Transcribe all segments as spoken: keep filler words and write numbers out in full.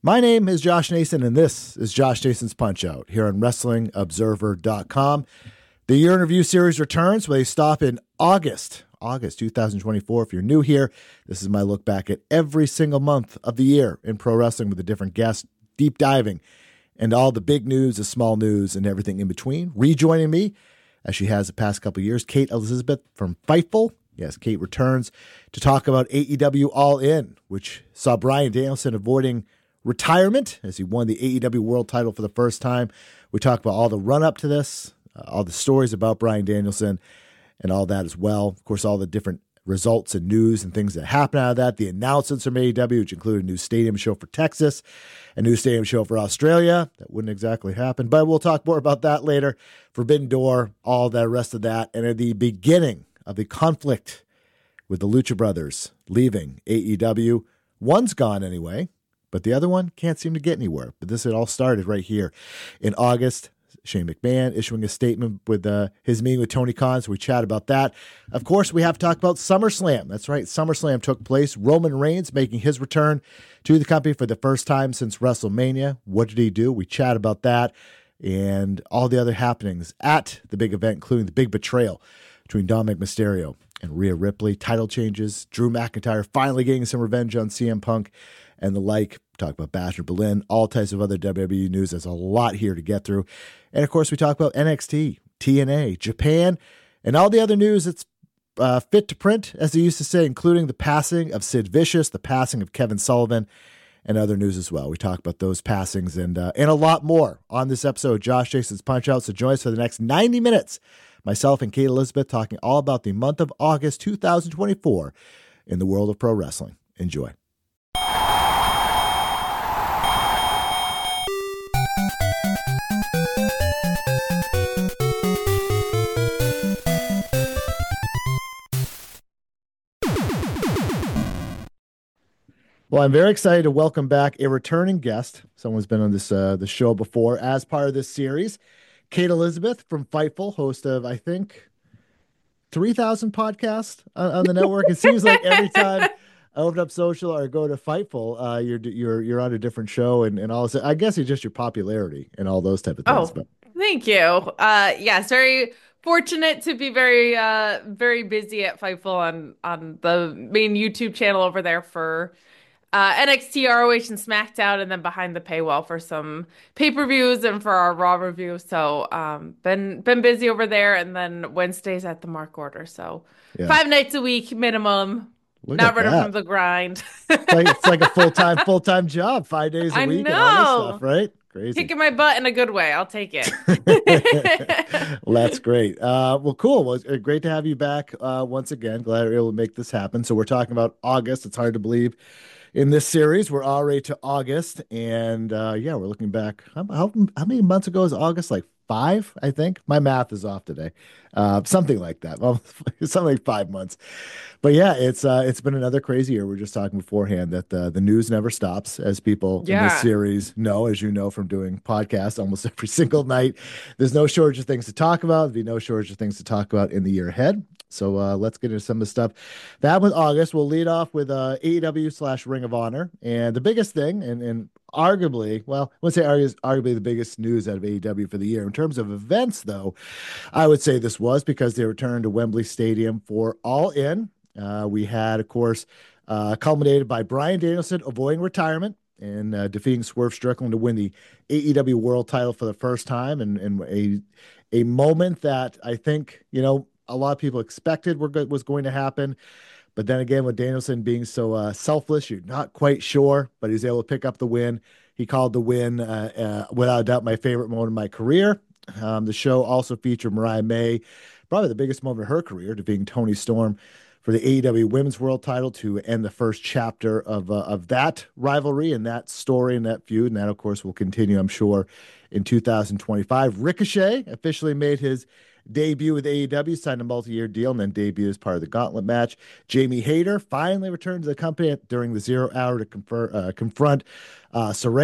My name is Josh Nason, and this is Josh Nason's Punch-Out here on Wrestling Observer dot com. The Year in Review series returns with a stop in August, August two thousand twenty-four. If you're new here, this is my look back at every single month of the year in pro wrestling with a different guest, deep diving into all the big news, the small news, and everything in between. Rejoining me, as she has the past couple of years, Kate Elizabeth from Fightful. Yes, Kate returns to talk about A E W All In, which saw Bryan Danielson avoiding retirement as he won the A E W World title for the first time. We talk about all the run-up to this, uh, all the stories about Bryan Danielson, and all that as well. Of course, all the different results and news and things that happen out of that. The announcements from A E W, which included a new stadium show for Texas, a new stadium show for Australia. That wouldn't exactly happen, but we'll talk more about that later. Forbidden Door, all the rest of that. And at the beginning of the conflict with the Lucha Brothers leaving A E W, one's gone anyway, but the other one can't seem to get anywhere. But this had all started right here in August. Shane McMahon issuing a statement with uh, his meeting with Tony Khan, so we chat about that. Of course, we have to talk about SummerSlam. That's right, SummerSlam took place. Roman Reigns making his return to the company for the first time since WrestleMania. What did he do? We chat about that and all the other happenings at the big event, including the big betrayal between Dominic Mysterio and Rhea Ripley, title changes, Drew McIntyre finally getting some revenge on C M Punk, and the like. Talk about Basher Berlin, all types of other W W E news. There's a lot here to get through. And of course, we talk about N X T, T N A, Japan, and all the other news that's uh, fit to print, as they used to say, including the passing of Sid Vicious, the passing of Kevin Sullivan, and other news as well. We talk about those passings and uh, and a lot more on this episode of Josh Nason's Punch-Out. So join us for the next ninety minutes. Myself and Kate Elizabeth talking all about the month of August two thousand twenty-four in the world of pro wrestling. Enjoy. Well, I'm very excited to welcome back a returning guest. Someone's been on this uh, the show before as part of this series. Kate Elizabeth from Fightful, host of, I think, three thousand podcasts on, on the network. It seems like every time I open up social or go to Fightful, uh, you're you're you're on a different show and, and all this. I guess it's just your popularity and all those type of things. Oh, But thank you. Uh, yes, very fortunate to be very uh very busy at Fightful on on the main YouTube channel over there for uh N X T, R O H, and SmackDown, and then behind the paywall for some pay-per-views and for our Raw review. So um been been busy over there, and then Wednesdays at the Mark Order. So yeah, five nights a week minimum. look Not at running that. from the grind. It's like, it's like a full-time, full-time job, five days a I week and all this know. stuff, right? Crazy. Kicking my butt in a good way. I'll take it. Well, that's great. Uh, well, cool. Well, it's uh, great to have you back uh, once again. Glad we're able to make this happen. So we're talking about August. It's hard to believe in this series. We're already to August. And uh, yeah, we're looking back. How, how, how many months ago is August? Like five, I think. My math is off today. Uh, something like that. Well, something like five months. But yeah, it's uh, it's been another crazy year. We are just talking beforehand that the, the news never stops, as people in this Yeah. series know, as you know from doing podcasts almost every single night. There's no shortage of things to talk about. There'll be no shortage of things to talk about in the year ahead. So uh, let's get into some of the stuff that happened with August. We'll lead off with uh, A E W slash Ring of Honor. And the biggest thing, and, and arguably, well, I wouldn't say argu- arguably the biggest news out of A E W for the year. In terms of events, though, I would say this was because they returned to Wembley Stadium for All In. Uh, we had, of course, uh, culminated by Bryan Danielson avoiding retirement and uh, defeating Swerve Strickland to win the A E W World title for the first time, and, and a a moment that I think, you know, a lot of people expected were go- was going to happen. But then again, with Danielson being so uh, selfless, you're not quite sure, but he's able to pick up the win. He called the win, uh, uh, without a doubt, my favorite moment of my career. Um, the show also featured Mariah May, probably the biggest moment of her career, defeating Toni Storm for the A E W Women's World title to end the first chapter of uh, of that rivalry and that story and that feud. And that, of course, will continue, I'm sure, in two thousand twenty-five. Ricochet officially made his debut with A E W, signed a multi-year deal, and then debuted as part of the Gauntlet match. Jamie Hayter finally returned to the company during the Zero Hour to confer, uh, confront uh, Saraya.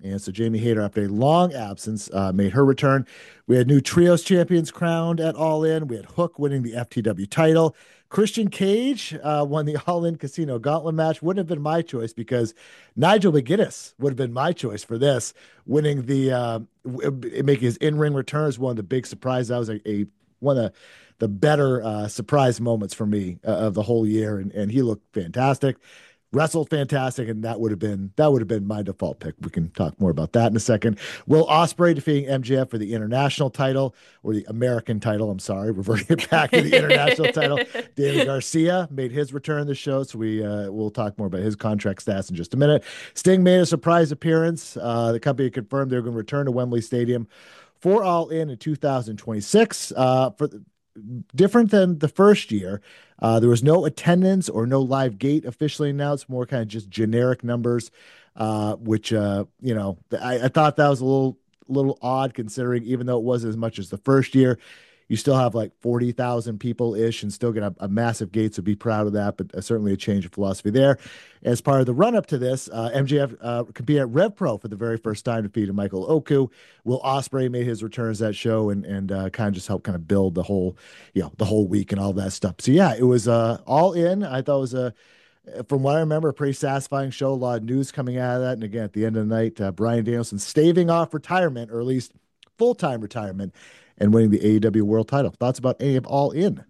And so Jamie Hayter, after a long absence, uh, made her return. We had new trios champions crowned at All In. We had Hook winning the F T W title. Christian Cage uh, won the All In Casino Gauntlet match. Wouldn't have been my choice because Nigel McGuinness would have been my choice for this, winning the uh, making his in ring return is one of the big surprises. That was a, a one of the, the better uh, surprise moments for me uh, of the whole year, and and he looked fantastic. Wrestled fantastic, and that would have been that would have been my default pick. We can talk more about that in a second. Will Ospreay defeating M J F for the international title or the American title. I'm sorry, reverting it back to the international title. David Garcia made his return to the show, so we uh, we'll talk more about his contract stats in just a minute. Sting made a surprise appearance. Uh, the company confirmed they're going to return to Wembley Stadium for All In in two thousand twenty-six. Uh, for different than the first year. Uh, there was no attendance or no live gate officially announced, more kind of just generic numbers, uh, which, uh, you know, I, I thought that was a little, little odd considering even though it wasn't as much as the first year, you still have like forty thousand people ish and still get a, a massive gate. So be proud of that, but uh, certainly a change of philosophy there. As part of the run up to this, uh, M J F uh, competed at Rev Pro for the very first time, defeated Michael Oku. Will Ospreay made his returns at that show and and uh, kind of just helped kind of build the whole, you know, the whole week and all that stuff. So yeah, it was uh, all in. I thought it was a, from what I remember, a pretty satisfying show. A lot of news coming out of that. And again, at the end of the night, uh, Bryan Danielson staving off retirement, or at least full time retirement, and winning the A E W World Title. Thoughts about any of All In?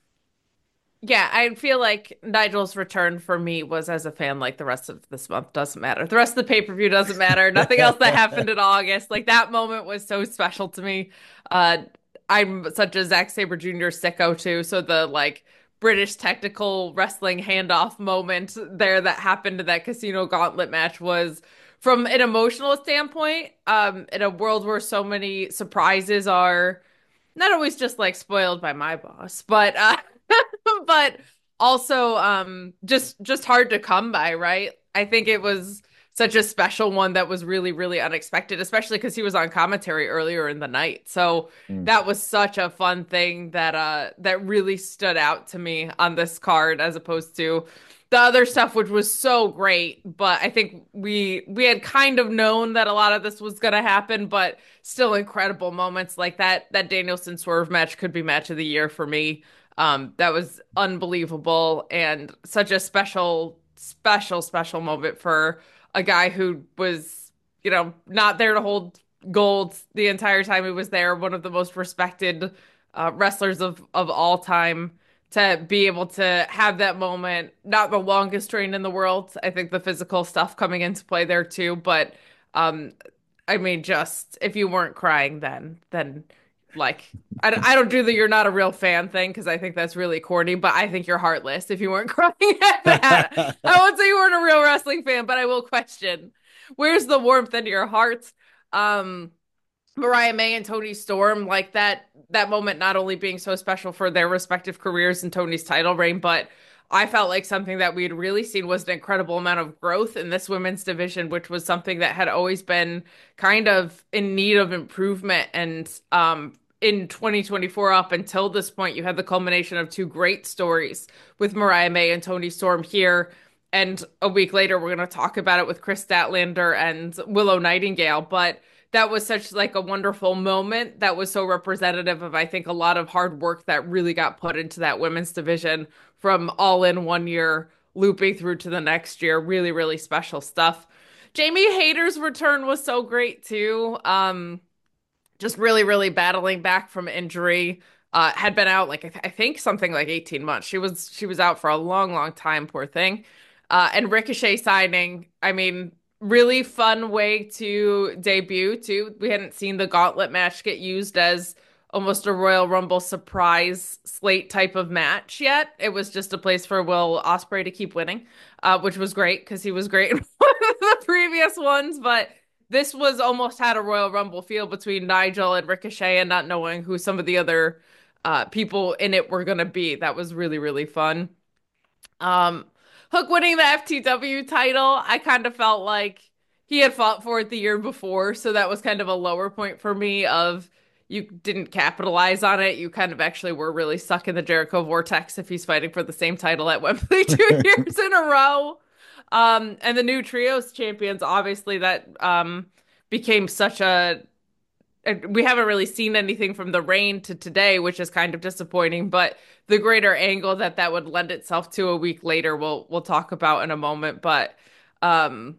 Yeah, I feel like Nigel's return for me was as a fan, like the rest of this month doesn't matter. The rest of the pay-per-view doesn't matter. Nothing else that happened in August. Like that moment was so special to me. Uh, I'm such a Zack Sabre Junior sicko too. So the like British technical wrestling handoff moment there that happened in that Casino Gauntlet match was, from an emotional standpoint, um, in a world where so many surprises are not always just like spoiled by my boss, but uh but also um just just hard to come by, right? I think it was such a special one that was really really unexpected, especially because he was on commentary earlier in the night. So Mm. that was such a fun thing that uh that really stood out to me on this card as opposed to the other stuff, which was so great. But I think we we had kind of known that a lot of this was gonna happen, but still incredible moments like that. That Danielson Swerve match could be match of the year for me. Um, that was unbelievable and such a special, special, special moment for a guy who was, you know, not there to hold gold the entire time he was there. One of the most respected uh, wrestlers of of all time. To be able to have that moment, not the longest train in the world. I think the physical stuff coming into play there too, but um, I mean, just if you weren't crying then, then like I, I don't do the "you're not a real fan" thing because I think that's really corny, but I think you're heartless if you weren't crying at that. I won't say you weren't a real wrestling fan, but I will question where's the warmth in your heart. Um, Mariah May and Toni Storm, like that that moment not only being so special for their respective careers and Toni's title reign, but I felt like something that we had really seen was an incredible amount of growth in this women's division, which was something that had always been kind of in need of improvement. And um, in twenty twenty-four, up until this point, you had the culmination of two great stories with Mariah May and Toni Storm here. And a week later, we're going to talk about it with Chris Statlander and Willow Nightingale. But that was such like a wonderful moment that was so representative of, I think, a lot of hard work that really got put into that women's division from All In one year looping through to the next year. Really, really special stuff. Jamie Hayter's return was so great too. Um, just really, really battling back from injury. Uh, had been out like I, th- I think something like eighteen months. She was she was out for a long, long time, poor thing. Uh, and Ricochet signing, I mean, really fun way to debut too. We hadn't seen the gauntlet match get used as almost a Royal Rumble surprise slate type of match yet. It was just a place for Will Ospreay to keep winning, uh, which was great because he was great in one of the previous ones. But this was almost had a Royal Rumble feel between Nigel and Ricochet and not knowing who some of the other uh, people in it were going to be. That was really, really fun. Um, Hook winning the F T W title, I kind of felt like he had fought for it the year before, so that was kind of a lower point for me of you didn't capitalize on it. You kind of actually were really stuck in the Jericho vortex if he's fighting for the same title at Wembley two years in a row. Um, and the new trios champions, obviously that um became such a we haven't really seen anything from the rain to today, which is kind of disappointing. But the greater angle that that would lend itself to a week later, we'll we'll talk about in a moment. But um,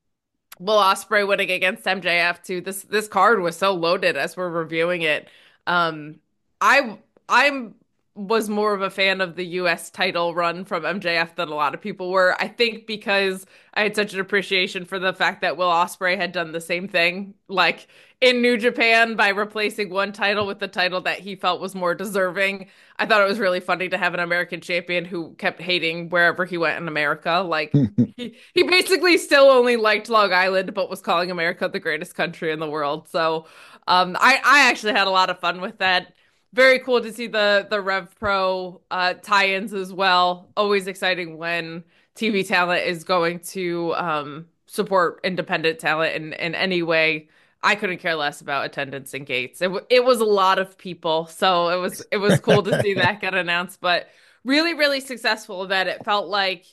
Will Ospreay winning against M J F too. This this card was so loaded as we're reviewing it. Um, I I'm was more of a fan of the U S title run from M J F than a lot of people were. I think because I had such an appreciation for the fact that Will Ospreay had done the same thing, like in New Japan by replacing one title with the title that he felt was more deserving. I thought it was really funny to have an American champion who kept hating wherever he went in America. Like he, he basically still only liked Long Island, but was calling America the greatest country in the world. So um, I, I actually had a lot of fun with that. Very cool to see the the Rev Pro uh, tie-ins as well. Always exciting when T V talent is going to um, support independent talent in, in any way. I couldn't care less about attendance and gates. It w it was a lot of people, so it was it was cool to see that get announced. But really, really successful event. It felt like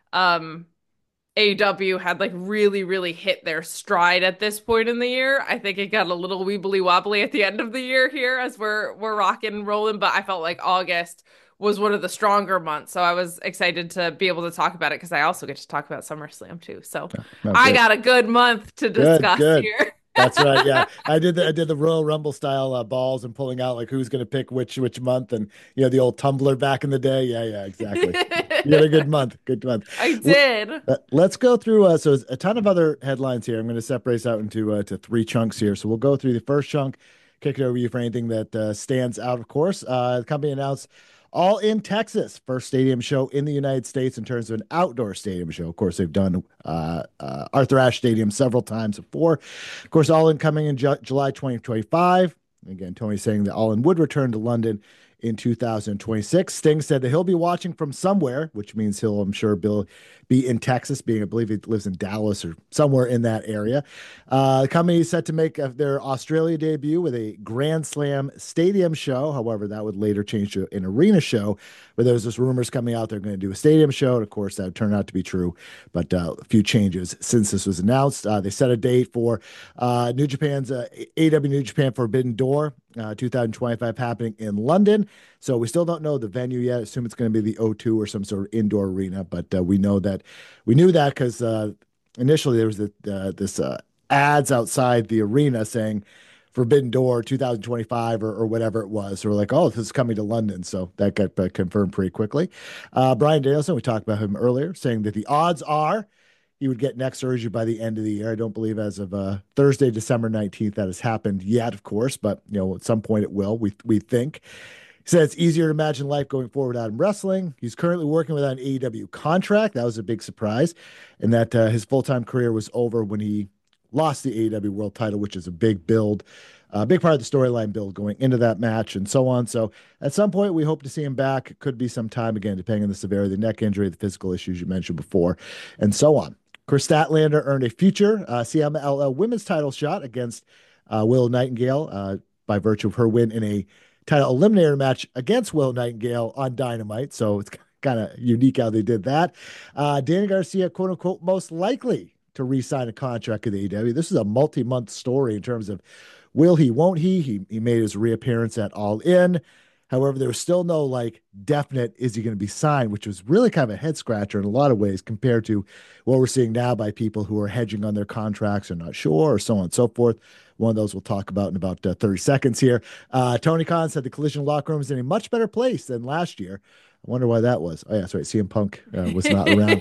um, A E W had like really, really hit their stride at this point in the year. I think it got a little weebly wobbly at the end of the year here as we're we're rocking and rolling, but I felt like August was one of the stronger months. So I was excited to be able to talk about it because I also get to talk about SummerSlam too. So No, I good. got a good month to Good, discuss good. here. That's right. Yeah, I did the I did the Royal Rumble style uh, balls and pulling out like who's going to pick which which month, and you know the old tumbler back in the day. Yeah, yeah, exactly. You had a good month. Good month. I L- did. uh, Let's go through. Uh, so there's a ton of other headlines here. I'm going to separate this out into uh, to three chunks here. So we'll go through the first chunk, kick it over to you for anything that uh, stands out. Of course, uh, the company announced All in Texas, first stadium show in the United States in terms of an outdoor stadium show. Of course, they've done uh, uh, Arthur Ashe Stadium several times before. Of course, All in coming in Ju- July twenty twenty-five. Again, Tony's saying that All in would return to London in two thousand twenty-six. Sting said that he'll be watching from somewhere, which means he'll, I'm sure, Bill be in Texas, being I believe he lives in Dallas or somewhere in that area. Uh, the company is set to make uh, their Australia debut with a Grand Slam stadium show. However, that would later change to an arena show, where there's just rumors coming out they're going to do a stadium show. And of course, that turned out to be true, but uh, a few changes since this was announced. Uh, they set a date for uh, New Japan's uh, A E W New Japan Forbidden Door uh, two thousand twenty-five happening in London. So we still don't know the venue yet. Assume it's going to be the O two or some sort of indoor arena, but uh, we know that we knew that because uh, initially there was the, uh, this uh, ads outside the arena saying Forbidden Door two thousand twenty-five or, or whatever it was. So we're like, oh, this is coming to London. So that got uh, confirmed pretty quickly. Uh, Brian Danielson, we talked about him earlier, saying that the odds are he would get neck surgery by the end of the year. I don't believe as of uh, Thursday, December nineteenth, that has happened yet, of course, but you know, at some point it will, we, we think. He said it's easier to imagine life going forward out in wrestling. He's currently working without an A E W contract. That was a big surprise. And that uh, his full-time career was over when he lost the A E W World title, which is a big build, a uh, big part of the storyline build going into that match and so on. So at some point, we hope to see him back. It could be some time again, depending on the severity of the neck injury, the physical issues you mentioned before, and so on. Chris Statlander earned a future uh, C M L L women's title shot against uh, Will Nightingale uh, by virtue of her win in a title eliminator match against Will Nightingale on Dynamite. So it's kind of unique how they did that. Uh, Danny Garcia, quote unquote, most likely to re-sign a contract with A E W. This is a multi-month story in terms of will he, won't he? He, he made his reappearance at All In. However, there was still no like definite is he going to be signed, which was really kind of a head scratcher in a lot of ways compared to what we're seeing now by people who are hedging on their contracts or not sure or so on and so forth. One of those we'll talk about in about uh, thirty seconds here. Uh, Tony Khan said the Collision locker room is in a much better place than last year. I wonder why that was. Oh, yeah, that's right. C M Punk uh, was not around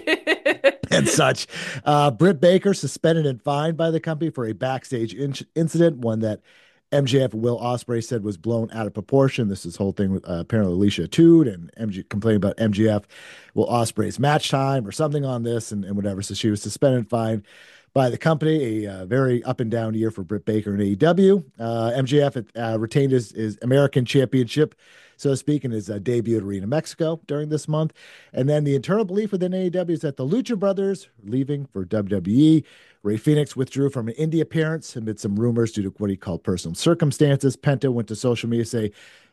and such. Uh, Britt Baker suspended and fined by the company for a backstage in- incident, one that M J F Will Ospreay said was blown out of proportion. This is whole thing with uh, apparently Alicia Tood and M G complaining about M J F Will Ospreay's match time or something on this and, and whatever. So she was suspended and fined by the company. A uh, very up and down year for Britt Baker and A E W. Uh, M J F uh, retained his, his American championship, so to speak, in his uh, debut at Arena Mexico during this month. And then the internal belief within A E W is that the Lucha Brothers are leaving for W W E. Ray Phoenix withdrew from an indie appearance amid some rumors due to what he called personal circumstances. Penta went to social media to say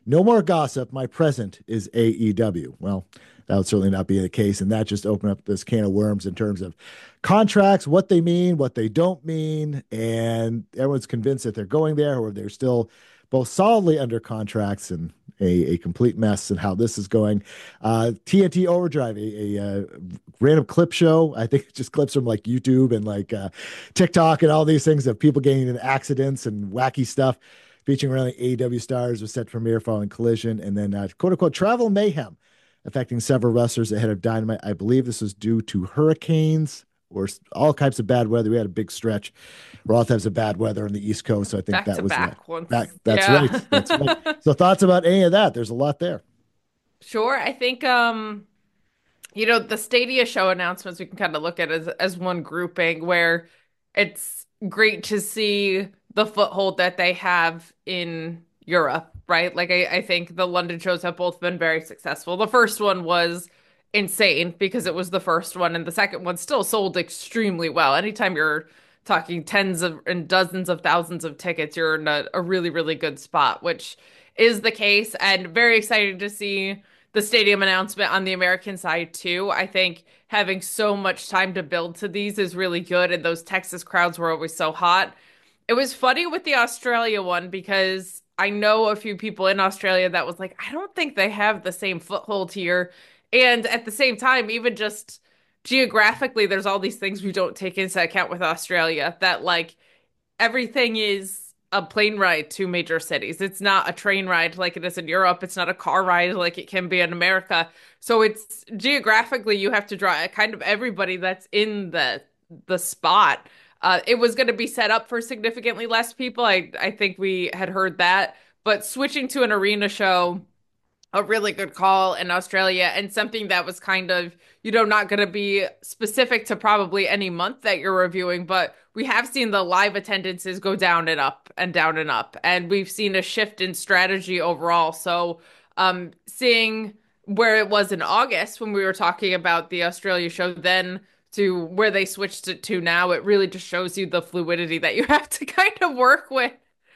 No more gossip. My present is A E W. Well, that would certainly not be the case. And that just opened up this can of worms in terms of contracts, what they mean, what they don't mean. And everyone's convinced that they're going there or they're still both solidly under contracts and a, a complete mess and how this is going. Uh, T N T Overdrive, a, a, uh random clip show. I think it's just clips from like YouTube and like uh, TikTok and all these things of people getting in accidents and wacky stuff featuring really A E W stars was set to premiere following Collision. And then uh, quote unquote travel mayhem affecting several wrestlers ahead of Dynamite. I believe this was due to hurricanes or all types of bad weather. We had a big stretch where all types of bad weather on the East Coast. So I think Back that to was back that. once. Back, that's Yeah. right. That's right. So thoughts about any of that? There's a lot there. Sure. I think um you know, the Stadia show announcements we can kind of look at as as one grouping where it's great to see the foothold that they have in Europe, right? Like I, I think the London shows have both been very successful. The first one was insane because it was the first one, and the second one still sold extremely well. Anytime you're talking tens of and dozens of thousands of tickets, you're in a, a really, really good spot, which is the case, and very excited to see the stadium announcement on the American side too. I think having so much time to build to these is really good, and those Texas crowds were always so hot. It was funny with the Australia one because I know a few people in Australia that was like, I don't think they have the same foothold here. And at the same time, even just geographically, there's all these things we don't take into account with Australia that like everything is a plane ride to major cities. It's not a train ride like it is in Europe. It's not a car ride like it can be in America. So it's geographically you have to draw kind of everybody that's in the the spot. Uh, it was going to be set up for significantly less people. I I think we had heard that, but switching to an arena show, a really good call in Australia, and something that was kind of, you know, not going to be specific to probably any month that you're reviewing, but we have seen the live attendances go down and up and down and up, and we've seen a shift in strategy overall. So, um, seeing where it was in August when we were talking about the Australia show, then to where they switched it to now, it really just shows you the fluidity that you have to kind of work with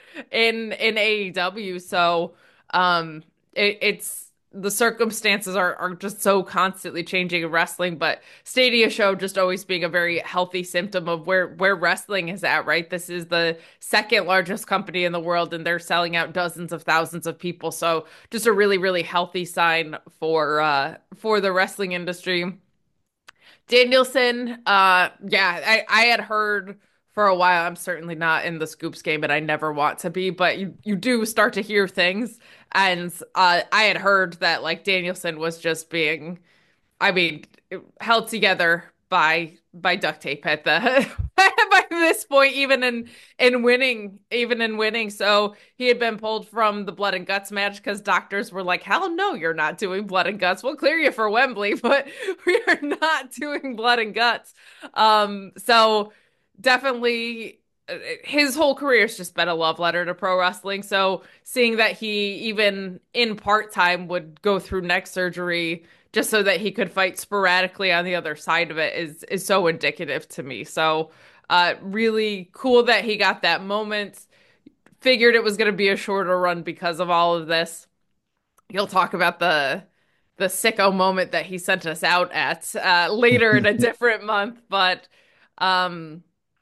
in in A E W. So, um, it, it's the circumstances are are just so constantly changing in wrestling, but Stadia Show just always being a very healthy symptom of where where wrestling is at, right? This is the second largest company in the world, and they're selling out dozens of thousands of people. So, just a really really healthy sign for uh for the wrestling industry. Danielson, uh, yeah, I, I had heard for a while. I'm certainly not in the Scoops game, and I never want to be, but you, you do start to hear things. And uh, I had heard that like Danielson was just being, I mean, held together by by duct tape at the by this point, even in in winning, even in winning. So he had been pulled from the blood and guts match because doctors were like, "Hell no, you're not doing blood and guts. We'll clear you for Wembley, but we are not doing blood and guts." Um, so definitely. uh, His whole career has just been a love letter to pro wrestling. So seeing that he even in part time would go through neck surgery just so that he could fight sporadically on the other side of it is is so indicative to me. So uh really cool that he got that moment. Figured it was going to be a shorter run because of all of this. He'll talk about the the sicko moment that he sent us out at uh later in a different month, but um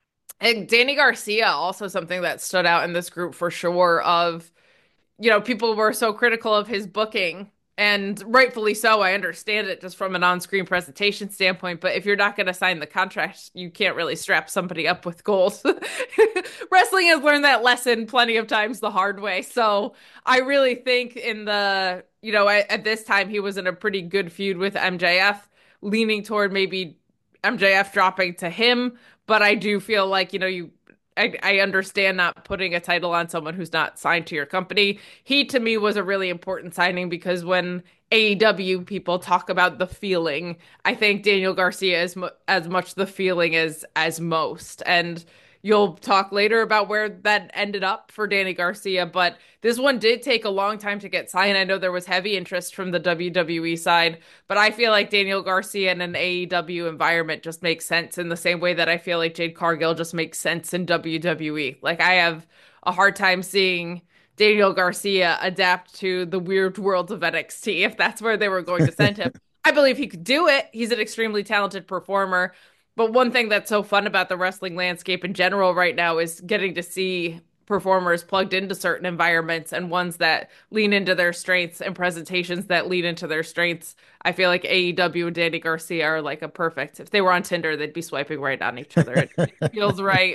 and Danny Garcia also something that stood out in this group for sure of, you know, people were so critical of his booking, and rightfully so. I understand it just from an on-screen presentation standpoint, but if you're not going to sign the contract, you can't really strap somebody up with gold. Wrestling has learned that lesson plenty of times the hard way. So I really think in the, you know, at, at this time he was in a pretty good feud with M J F, leaning toward maybe M J F dropping to him, but I do feel like, you know, you I, I understand not putting a title on someone who's not signed to your company. He, to me, was a really important signing because when A E W people talk about the feeling, I think Daniel Garcia is mu as much the feeling as as most. And you'll talk later about where that ended up for Danny Garcia, but this one did take a long time to get signed. I know there was heavy interest from the W W E side, but I feel like Daniel Garcia in an A E W environment just makes sense in the same way that I feel like Jade Cargill just makes sense in W W E. Like I have a hard time seeing Daniel Garcia adapt to the weird world of N X T if that's where they were going to send him. I believe he could do it. He's an extremely talented performer. But one thing that's so fun about the wrestling landscape in general right now is getting to see performers plugged into certain environments and ones that lean into their strengths and presentations that lean into their strengths. I feel like A E W and Danny Garcia are like a perfect. If they were on Tinder, they'd be swiping right on each other. It, it feels right.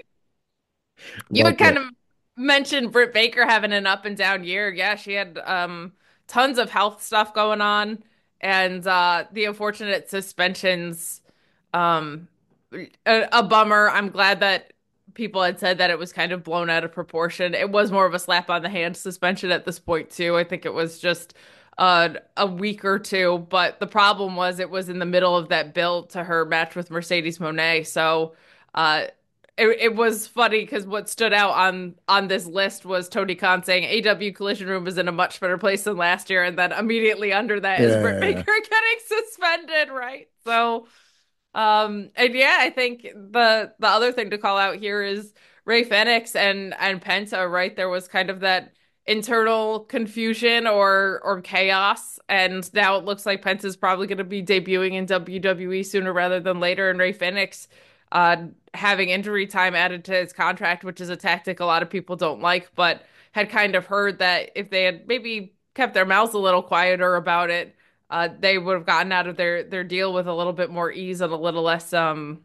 You Well had kind put. of mentioned Britt Baker having an up and down year. Yeah, she had um tons of health stuff going on and uh the unfortunate suspensions. Um a, a bummer. I'm glad that people had said that it was kind of blown out of proportion. It was more of a slap on the hand suspension at this point too. I think it was just uh, a week or two, but the problem was it was in the middle of that build to her match with Mercedes Moné. So uh it, it was funny because what stood out on on this list was Tony Khan saying A W Collision Room is in a much better place than last year, and then immediately under that is Britt Yeah. Baker getting suspended, right? So um, and yeah, I think the the other thing to call out here is Ray Fenix and and Penta, right? There was kind of that internal confusion or or chaos, and now it looks like Penta's probably going to be debuting in W W E sooner rather than later, and Ray Fenix uh having injury time added to his contract, which is a tactic a lot of people don't like, but had kind of heard that if they had maybe kept their mouths a little quieter about it, uh, they would have gotten out of their their deal with a little bit more ease and a little less um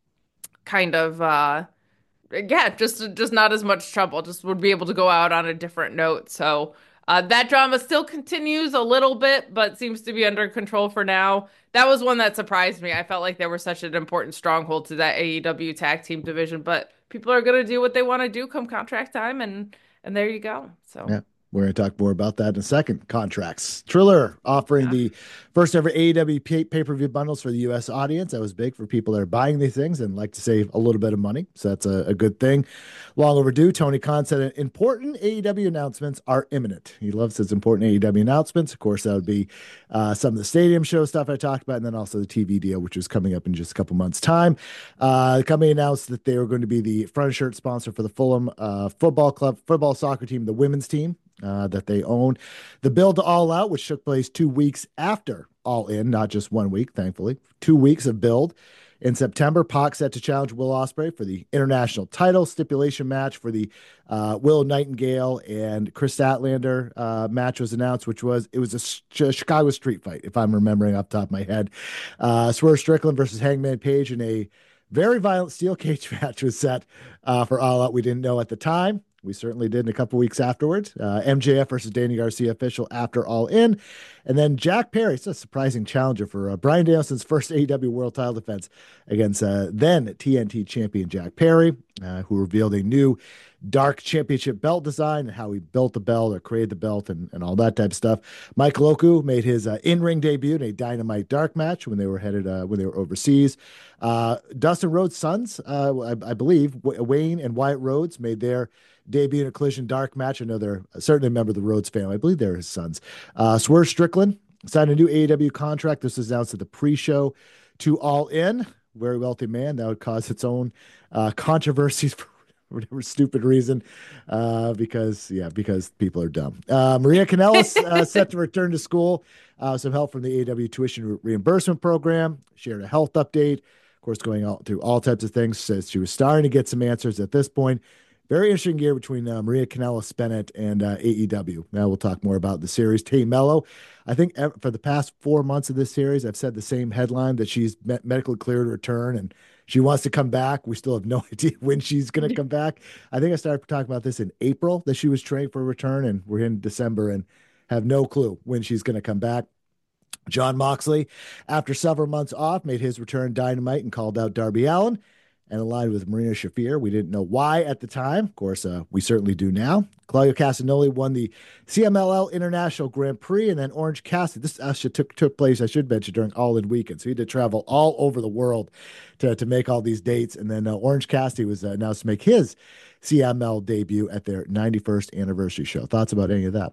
kind of uh yeah, just just not as much trouble. Just would be able to go out on a different note. So uh, that drama still continues a little bit, but seems to be under control for now. That was one that surprised me. I felt like they were such an important stronghold to that A E W tag team division, but people are gonna do what they want to do come contract time, and and there you go. So Yeah. We're going to talk more about that in a second. Contracts. Triller offering yeah. the first ever A E W pay per view bundles for the U S audience. That was big for people that are buying these things and like to save a little bit of money. So that's a, a good thing. Long overdue. Tony Khan said important A E W announcements are imminent. He loves his important A E W announcements. Of course, that would be uh, some of the stadium show stuff I talked about, and then also the T V deal, which is coming up in just a couple months' time. Uh, the company announced that they were going to be the front shirt sponsor for the Fulham uh, Football Club, football soccer team, the women's team uh, that they own. The build to All Out, which took place two weeks after All In, not just one week, thankfully. Two weeks of build. In September, Pac set to challenge Will Ospreay for the international title stipulation match for the uh, Will Nightingale and Chris Statlander uh, match was announced, which was it was a sh- Chicago street fight, if I'm remembering off the top of my head. Uh, Swerve Strickland versus Hangman Page in a very violent steel cage match was set uh, for All Out. We didn't know at the time. We certainly did in a couple weeks afterwards. Uh, M J F versus Danny Garcia official after All In. And then Jack Perry, it's a surprising challenger for uh, Bryan Danielson's first A E W World title defense against uh, then T N T champion Jack Perry, uh, who revealed a new dark championship belt design and how he built the belt or created the belt and, and all that type of stuff. Mike Loku made his uh, in-ring debut in a Dynamite Dark match when they were headed uh, when they were overseas. Uh, Dustin Rhodes' sons, uh, I, I believe, w- Wayne and Wyatt Rhodes made their debut in a Collision Dark match. I know they're certainly a member of the Rhodes family. I believe they're his sons. Uh, Swerve Strickland signed a new A E W contract. This was announced at the pre-show to All In. Very wealthy man. That would cause its own uh, controversies for whatever stupid reason, uh, because yeah, because people are dumb. Uh, Maria Kanellis uh, set to return to school. Uh, some help from the A E W tuition re- reimbursement program. Shared a health update. Of course, going all, through all types of things. Says she was starting to get some answers at this point. Very interesting year between uh, Maria Kanellis Bennett and uh, A E W. Now we'll talk more about the series. Tay Mello, I think ev- for the past four months of this series, I've said the same headline that she's me- medically cleared to return and she wants to come back. We still have no idea when she's going to come back. I think I started talking about this in April that she was trained for a return, and we're in December and have no clue when she's going to come back. John Moxley, after several months off, made his return Dynamite and called out Darby Allin and aligned with Marina Shafir. We didn't know why at the time. Of course, uh, we certainly do now. Claudio Castagnoli won the C M L L International Grand Prix, and then Orange Cassidy. This actually took took place, I should mention, during All In weekend. So he had to travel all over the world to, to make all these dates. And then uh, Orange Cassidy was uh, announced to make his C M L debut at their ninety-first anniversary show. Thoughts about any of that?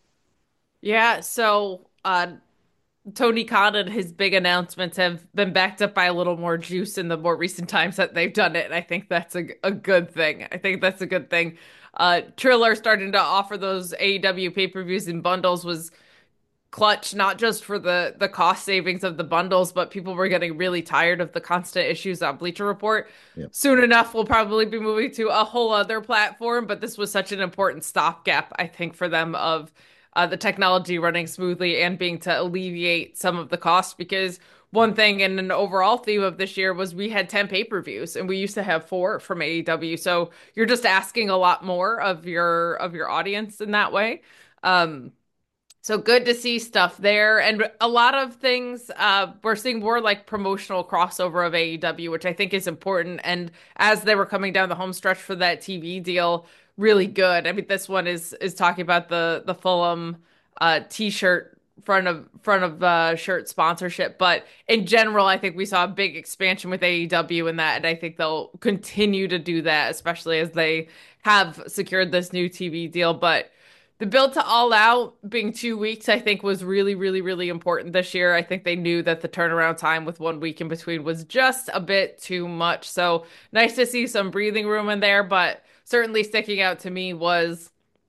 Yeah, so uh Tony Khan and his big announcements have been backed up by a little more juice in the more recent times that they've done it. And I think that's a, a good thing. I think that's a good thing. Uh, Triller starting to offer those A E W pay-per-views in bundles was clutch, not just for the the cost savings of the bundles, but people were getting really tired of the constant issues on Bleacher Report. Yep. Soon enough, we'll probably be moving to a whole other platform, but this was such an important stopgap, I think, for them of uh, the technology running smoothly and being to alleviate some of the cost because one thing and an overall theme of this year was we had ten pay-per-views and we used to have four from A E W. So you're just asking a lot more of your of your audience in that way. Um, so good to see stuff there. And a lot of things, uh, we're seeing more like promotional crossover of A E W, which I think is important. And as they were coming down the home stretch for that T V deal, really good. I mean, this one is is talking about the the Fulham uh t-shirt front of front of uh shirt sponsorship. But in general, I think we saw a big expansion with A E W in that, and I think they'll continue to do that, especially as they have secured this new T V deal. But the build to All Out being two weeks, I think, was really, really, really important this year. I think they knew that the turnaround time with one week in between was just a bit too much. So nice to see some breathing room in there, but certainly sticking out to me was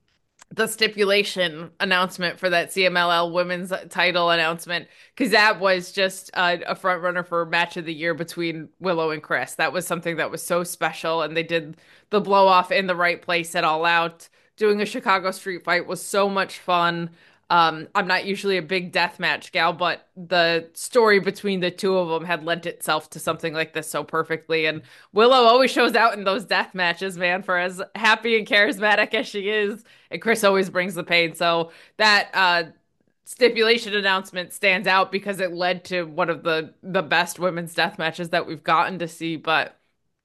the stipulation announcement for that C M L L women's title announcement, because that was just a, a front runner for match of the year between Willow and Chris. That was something that was so special, and they did the blow off in the right place at All Out. Doing a Chicago street fight was so much fun. Um, I'm not usually a big deathmatch gal, but the story between the two of them had lent itself to something like this so perfectly. And Willow always shows out in those death matches, man, for as happy and charismatic as she is. And Chris always brings the pain. So that uh, stipulation announcement stands out because it led to one of the the best women's death matches that we've gotten to see. But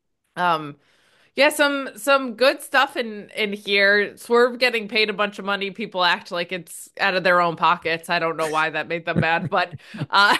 um, yeah, some some good stuff in in here. Swerve getting paid a bunch of money. People act like it's out of their own pockets. I don't know why that made them mad, but uh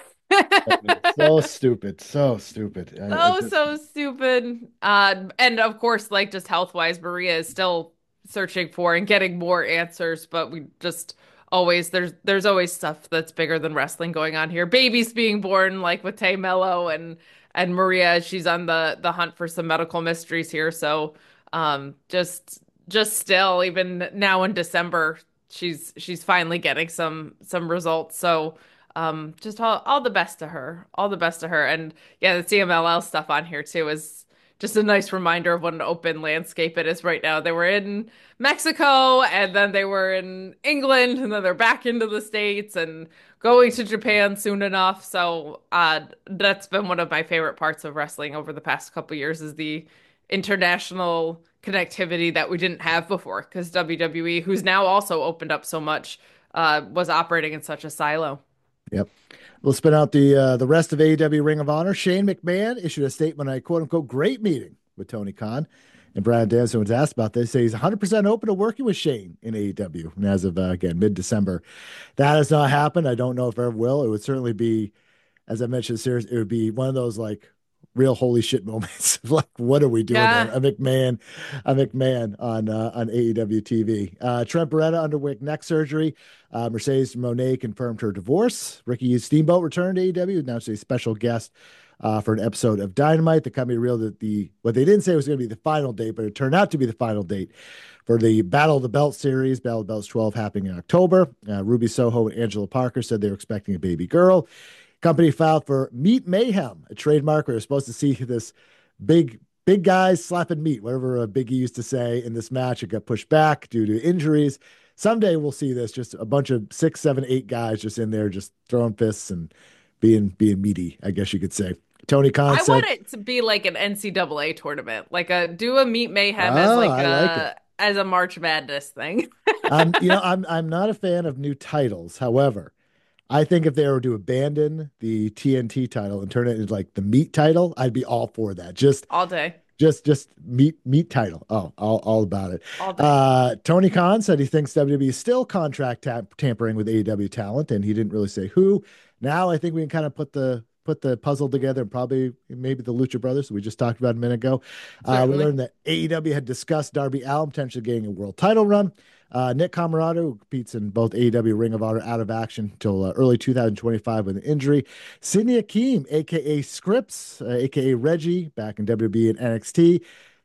So stupid, so stupid. I, I so just, so stupid. Uh and of course, like just health-wise, Maria is still searching for and getting more answers, but we just always there's there's always stuff that's bigger than wrestling going on here. Babies being born like with Tay Mello and and Maria, she's on the the hunt for some medical mysteries here. So um just just still even now in December, she's she's finally getting some some results. So um just all all the best to her. All the best to her. And yeah, the C M L L stuff on here too is just a nice reminder of what an open landscape it is right now. They were in Mexico and then they were in England and then they're back into the States and going to Japan soon enough. So uh, that's been one of my favorite parts of wrestling over the past couple years is the international connectivity that we didn't have before because W W E, who's now also opened up so much, uh, was operating in such a silo. yep. We'll spin out the uh, the rest of A E W Ring of Honor. Shane McMahon issued a statement, a quote unquote great meeting with Tony Khan. And Brian Danielson was asked about this. Say he's one hundred percent open to working with Shane in A E W. And as of, uh, again, mid December, that has not happened. I don't know if it ever will. It would certainly be, as I mentioned, series, it would be one of those like real holy shit moments. Like, what are we doing Yeah. there? A McMahon, a McMahon on uh, on A E W T V. Uh, Trent Beretta underwent neck surgery. Uh, Mercedes Moné confirmed her divorce. Ricky Steamboat returned to A E W, announced a special guest uh, for an episode of Dynamite. The company revealed that the what they didn't say was going to be the final date, but it turned out to be the final date for the Battle of the Belt series. Battle of the Belts twelve happening in October. Uh, Ruby Soho and Angela Parker said they were expecting a baby girl. Company filed for Meat Mayhem, a trademark where you're supposed to see this big, big guys slapping meat, whatever uh, Biggie used to say in this match. It got pushed back due to injuries. Someday we'll see this, just a bunch of six, seven, eight guys just in there, just throwing fists and being being meaty, I guess you could say. Tony Khan I said, want it to be like an N C double A tournament, like a do a Meat Mayhem as "Oh, like I like it." a as a March Madness thing. Um, you know, I'm I'm not a fan of new titles. However, I think if they were to abandon the T N T title and turn it into like the meat title, I'd be all for that. Just All day, just just meat meat title. Oh, all, all about it. all day. Uh, Tony Khan said he thinks W W E is still contract tap- tampering with A E W talent, and he didn't really say who. Now I think we can kind of put the put the puzzle together, and probably maybe the Lucha Brothers we just talked about a minute ago. Uh, we Certainly. learned that A E W had discussed Darby Allin potentially getting a world title run. Uh, Nick Camarado, who competes in both A E W Ring of Honor, out of action until uh, early two thousand twenty-five with an injury. Sidney Akeem, a k a. Scripps, uh, a k a. Reggie, back in W W E and N X T,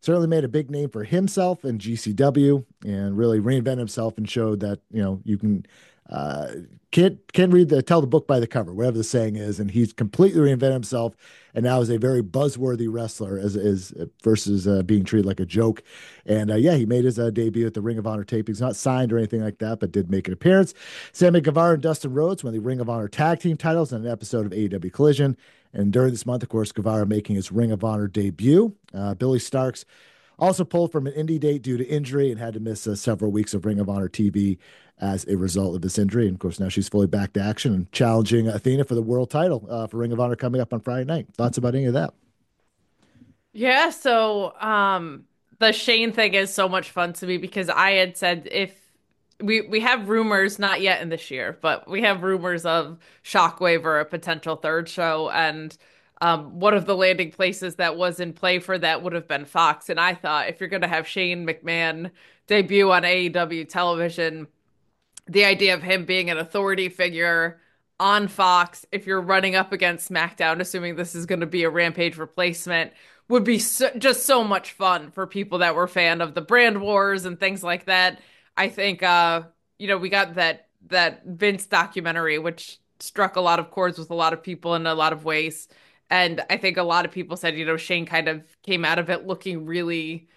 certainly made a big name for himself in G C W and really reinvented himself and showed that, you know, you can uh, can't can't read the tell the book by the cover, whatever the saying is, and he's completely reinvented himself and now is a very buzzworthy wrestler as is versus uh, being treated like a joke. And uh, yeah, he made his uh, debut at the Ring of Honor tapings, not signed or anything like that, but did make an appearance. Sammy Guevara and Dustin Rhodes won the Ring of Honor tag team titles in an episode of A E W Collision. And during this month, of course, Guevara making his Ring of Honor debut. Uh, Billy Starks also pulled from an indie date due to injury and had to miss uh, several weeks of Ring of Honor T V as a result of this injury. And of course, now she's fully back to action and challenging Athena for the world title uh, for Ring of Honor coming up on Friday night. Thoughts about any of that? Yeah, so um the Shane thing is so much fun to me because I had said if we we have rumors, not yet in this year, but we have rumors of Shockwave or a potential third show, and um one of the landing places that was in play for that would have been Fox. And I thought if you're gonna have Shane McMahon debut on A E W television, the idea of him being an authority figure on Fox, if you're running up against SmackDown, assuming this is going to be a Rampage replacement, would be so, just so much fun for people that were fan of the brand wars and things like that. I think, uh, you know, we got that that Vince documentary, which struck a lot of chords with a lot of people in a lot of ways. And I think a lot of people said, you know, Shane kind of came out of it looking really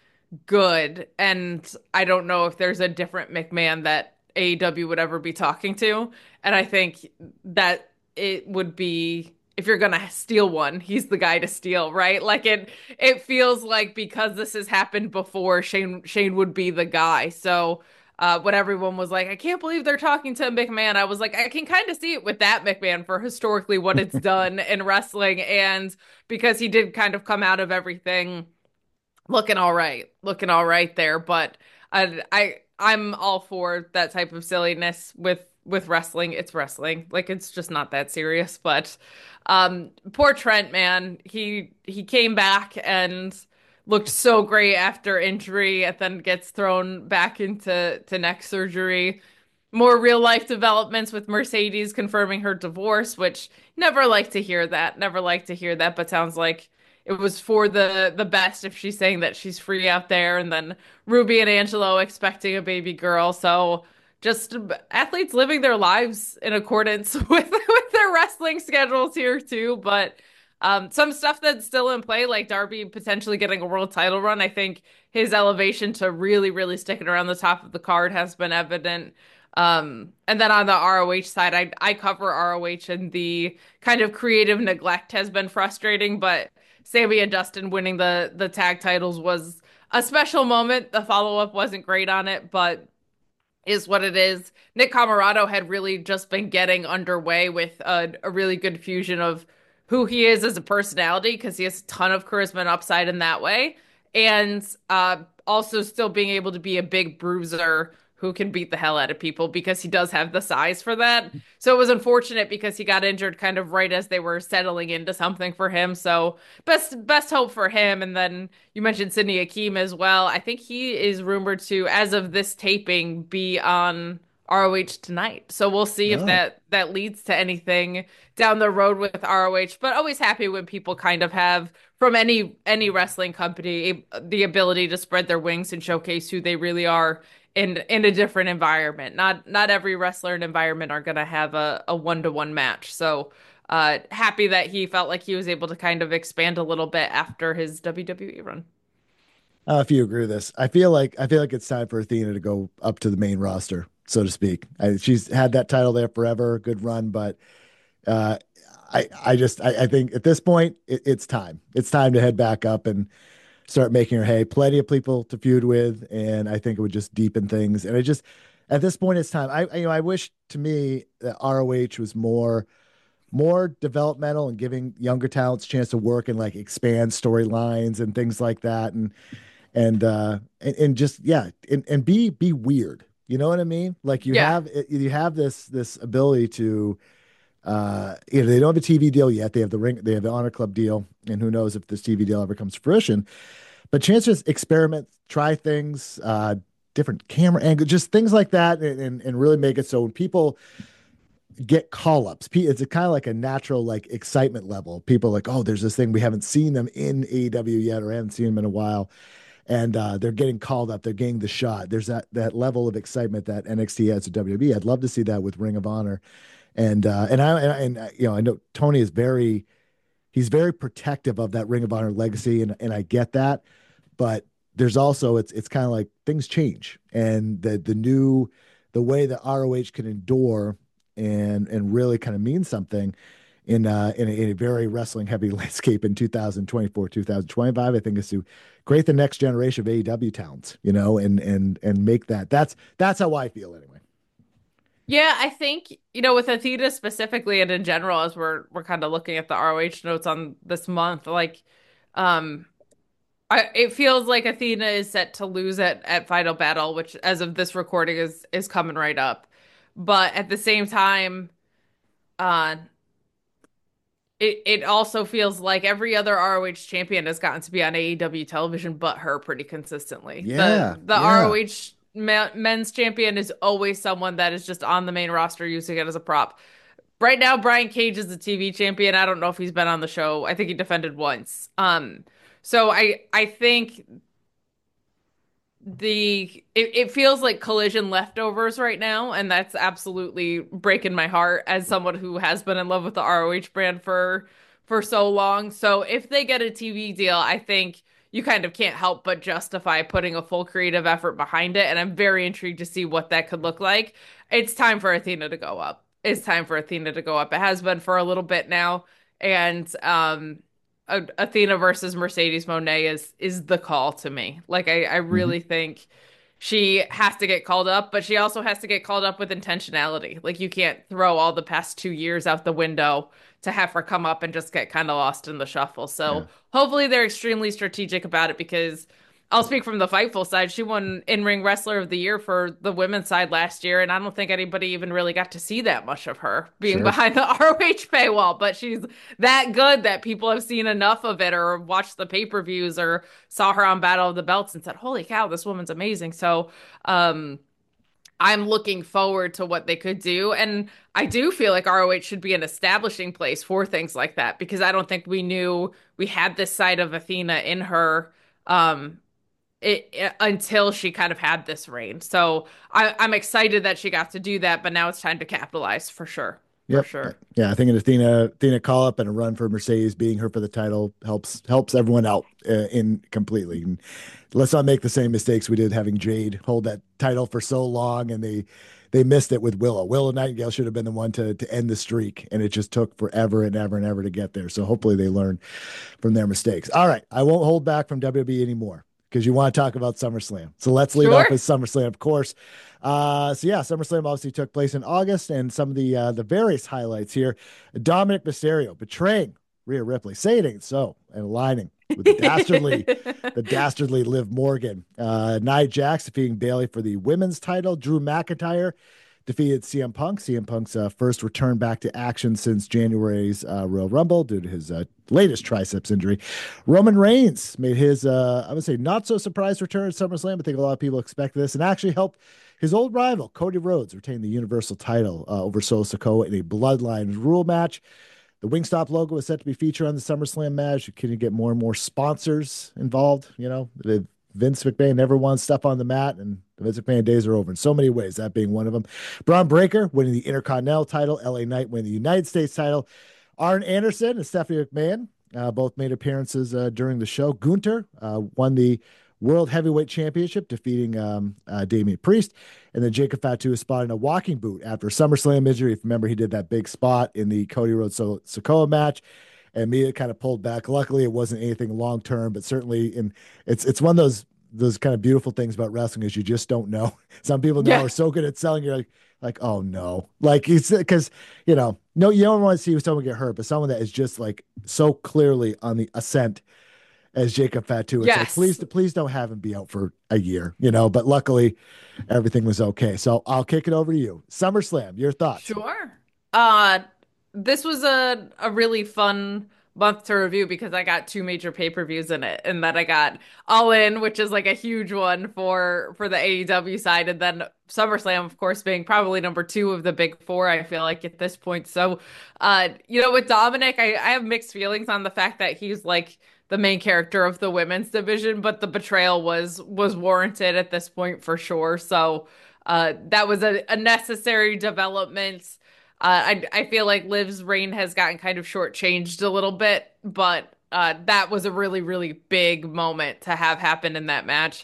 good. And I don't know if there's a different McMahon that A E W would ever be talking to. And I think that it would be if you're gonna steal one, he's the guy to steal, right? Like it it feels like because this has happened before, Shane Shane would be the guy. So uh, when everyone was like, I can't believe they're talking to McMahon, I was like, I can kind of see it with that McMahon for historically what it's done in wrestling, and because he did kind of come out of everything looking all right, looking all right there. But I, I I'm all for that type of silliness with with wrestling. It's wrestling, like it's just not that serious. But um, poor Trent, man, he he came back and looked so great after injury, and then gets thrown back into to neck surgery. More real life developments with Mercedes confirming her divorce, which never like to hear that. Never like to hear that, but sounds like it was for the the best if she's saying that she's free out there. And then Ruby and Angelo expecting a baby girl. So just athletes living their lives in accordance with with their wrestling schedules here too. But um, some stuff that's still in play, like Darby potentially getting a world title run. I think his elevation to really, really sticking around the top of the card has been evident. Um, and then on the R O H side, I I cover R O H, and the kind of creative neglect has been frustrating, but Sammy and Dustin winning the the tag titles was a special moment. The follow-up wasn't great on it, but is what it is. Nick Camarado had really just been getting underway with a, a really good fusion of who he is as a personality, because he has a ton of charisma and upside in that way, and uh, also still being able to be a big bruiser who can beat the hell out of people because he does have the size for that. So it was unfortunate because he got injured kind of right as they were settling into something for him. So best best hope for him. And then you mentioned Sidney Akeem as well. I think he is rumored to, as of this taping, be on R O H tonight. So we'll see if Oh. that that leads to anything down the road with R O H. But always happy when people kind of have from any any wrestling company the ability to spread their wings and showcase who they really are in in a different environment. Not not every wrestler and environment are gonna have a, a one-to-one match. So uh happy that he felt like he was able to kind of expand a little bit after his W W E run. Uh, if you agree with this, I feel like I feel like it's time for Athena to go up to the main roster, so to speak. I, she's had that title there forever, good run, but uh, I I just I, I think at this point it, it's time. It's time to head back up and start making her hay. Plenty of people to feud with, and I think it would just deepen things. And it just at this point it's time. I you know I wish to me that R O H was more more developmental and giving younger talents a chance to work and like expand storylines and things like that. And and uh and, and just yeah and, and be be weird, you know what I mean? Like you Yeah. have you have this this ability to uh you know they don't have a T V deal yet. They have the ring, they have the Honor Club deal, and who knows if this T V deal ever comes to fruition. But chances experiment, try things, uh different camera angle, just things like that, and, and, and really make it so when people get call ups. It's a kind of like a natural like excitement level. People are like, oh, there's this thing we haven't seen them in A E W yet, or haven't seen them in a while, and uh, they're getting called up. They're getting the shot. There's that that level of excitement that N X T has to W W E. I'd love to see that with Ring of Honor, and uh, and I and, and uh, you know I know Tony is very he's very protective of that Ring of Honor legacy, and and I get that, but there's also it's it's kind of like things change, and the the new the way that R O H can endure and and really kind of mean something in uh in a, in a very wrestling heavy landscape in two thousand twenty-four, two thousand twenty-five, I think is to create the next generation of A E W talents, you know, and and and make that that's that's how I feel anyway. Yeah, I think, you know, with Athena specifically and in general, as we're we're kind of looking at the R O H notes on this month, like um I it feels like Athena is set to lose at at Final Battle, which as of this recording is is coming right up. But at the same time, uh it it also feels like every other R O H champion has gotten to be on A E W television but her pretty consistently. The Yeah, the yeah, R O H me- men's champion is always someone that is just on the main roster using it as a prop. Right now, Brian Cage is the T V champion. I don't know if he's been on the show. I think he defended once. Um, so I I think the it, it feels like collision leftovers right now, and that's absolutely breaking my heart as someone who has been in love with the R O H brand for for so long. So if they get a T V deal, I think you kind of can't help but justify putting a full creative effort behind it, and I'm very intrigued to see what that could look like. It's time for Athena to go up. It's time for Athena to go up. It has been for a little bit now, and um Athena versus Mercedes Moné is is the call to me. Like I, I hmm really think she has to get called up, but she also has to get called up with intentionality. Like you can't throw all the past two years out the window to have her come up and just get kind of lost in the shuffle. yeah, So hopefully they're extremely strategic about it because I'll speak from the Fightful side. She won in-ring wrestler of the year for the women's side last year, and I don't think anybody even really got to see that much of her being sure. behind the R O H paywall. But she's that good that people have seen enough of it or watched the pay-per-views or saw her on Battle of the Belts and said, "Holy cow, this woman's amazing." So, um, I'm looking forward to what they could do. And I do feel like R O H should be an establishing place for things like that because I don't think we knew we had this side of Athena in her. Um, it, it- until she kind of had this reign. So I, I'm excited that she got to do that, but now it's time to capitalize for sure. For Yep. sure. Yeah, I think an Athena Athena call up and a run for Mercedes being her for the title helps helps everyone out uh, in completely. And let's not make the same mistakes we did having Jade hold that title for so long, and they they missed it with Willow. Willow Nightingale should have been the one to to end the streak, and it just took forever and ever and ever to get there. So hopefully they learn from their mistakes. All right, I won't hold back from W W E anymore because you want to talk about SummerSlam. So let's lead off Sure. with SummerSlam, of course. Uh, so yeah, SummerSlam obviously took place in August, and some of the uh, the various highlights here: Dominic Mysterio betraying Rhea Ripley, saying it ain't so, and aligning with the dastardly, the dastardly Liv Morgan. Uh, Nia Jax defeating Bayley for the women's title. Drew McIntyre defeated C M Punk. C M Punk's uh, first return back to action since January's uh, Royal Rumble due to his uh, latest triceps injury. Roman Reigns made his, uh, I would say, not so surprise return at SummerSlam. I think a lot of people expect this and actually helped his old rival, Cody Rhodes, retain the Universal title uh, over Solo Sikoa in a Bloodline rule match. The Wingstop logo is set to be featured on the SummerSlam match. Can you get more and more sponsors involved? You know, the Vince McMahon never won stuff on the mat, and the Vince McMahon days are over in so many ways, that being one of them. Braun Breaker winning the Intercontinental title, L A Knight winning the United States title. Arn Anderson and Stephanie McMahon uh, both made appearances uh, during the show. Gunther uh, won the World Heavyweight Championship, defeating um, uh, Damian Priest. And then Jacob Fatu is spotting a walking boot after SummerSlam injury. If you remember, he did that big spot in the Cody Rhodes so- Sokoa match. And Mia kind of pulled back. Luckily, it wasn't anything long term, but certainly, in it's it's one of those those kind of beautiful things about wrestling is you just don't know. Some people now Yeah. are so good at selling. You're like, like, oh no, like it's because you know, no, you don't want to see someone get hurt, but someone that is just like so clearly on the ascent as Jacob Fatu. It's like, please, Yes. please don't have him be out for a year, you know. But luckily, everything was okay. So I'll kick it over to you. SummerSlam, your thoughts? Sure. Uh, this was a a really fun month to review because I got two major pay-per-views in it, and then I got All In, which is like a huge one for for the A E W side, and then SummerSlam, of course, being probably number two of the big four, I feel like at this point. So, uh, you know, with Dominic, I, I have mixed feelings on the fact that he's like the main character of the women's division, but the betrayal was was warranted at this point for sure. So, uh, that was a, a necessary development. Uh, I I feel like Liv's reign has gotten kind of shortchanged a little bit, but uh, that was a really, really big moment to have happen in that match.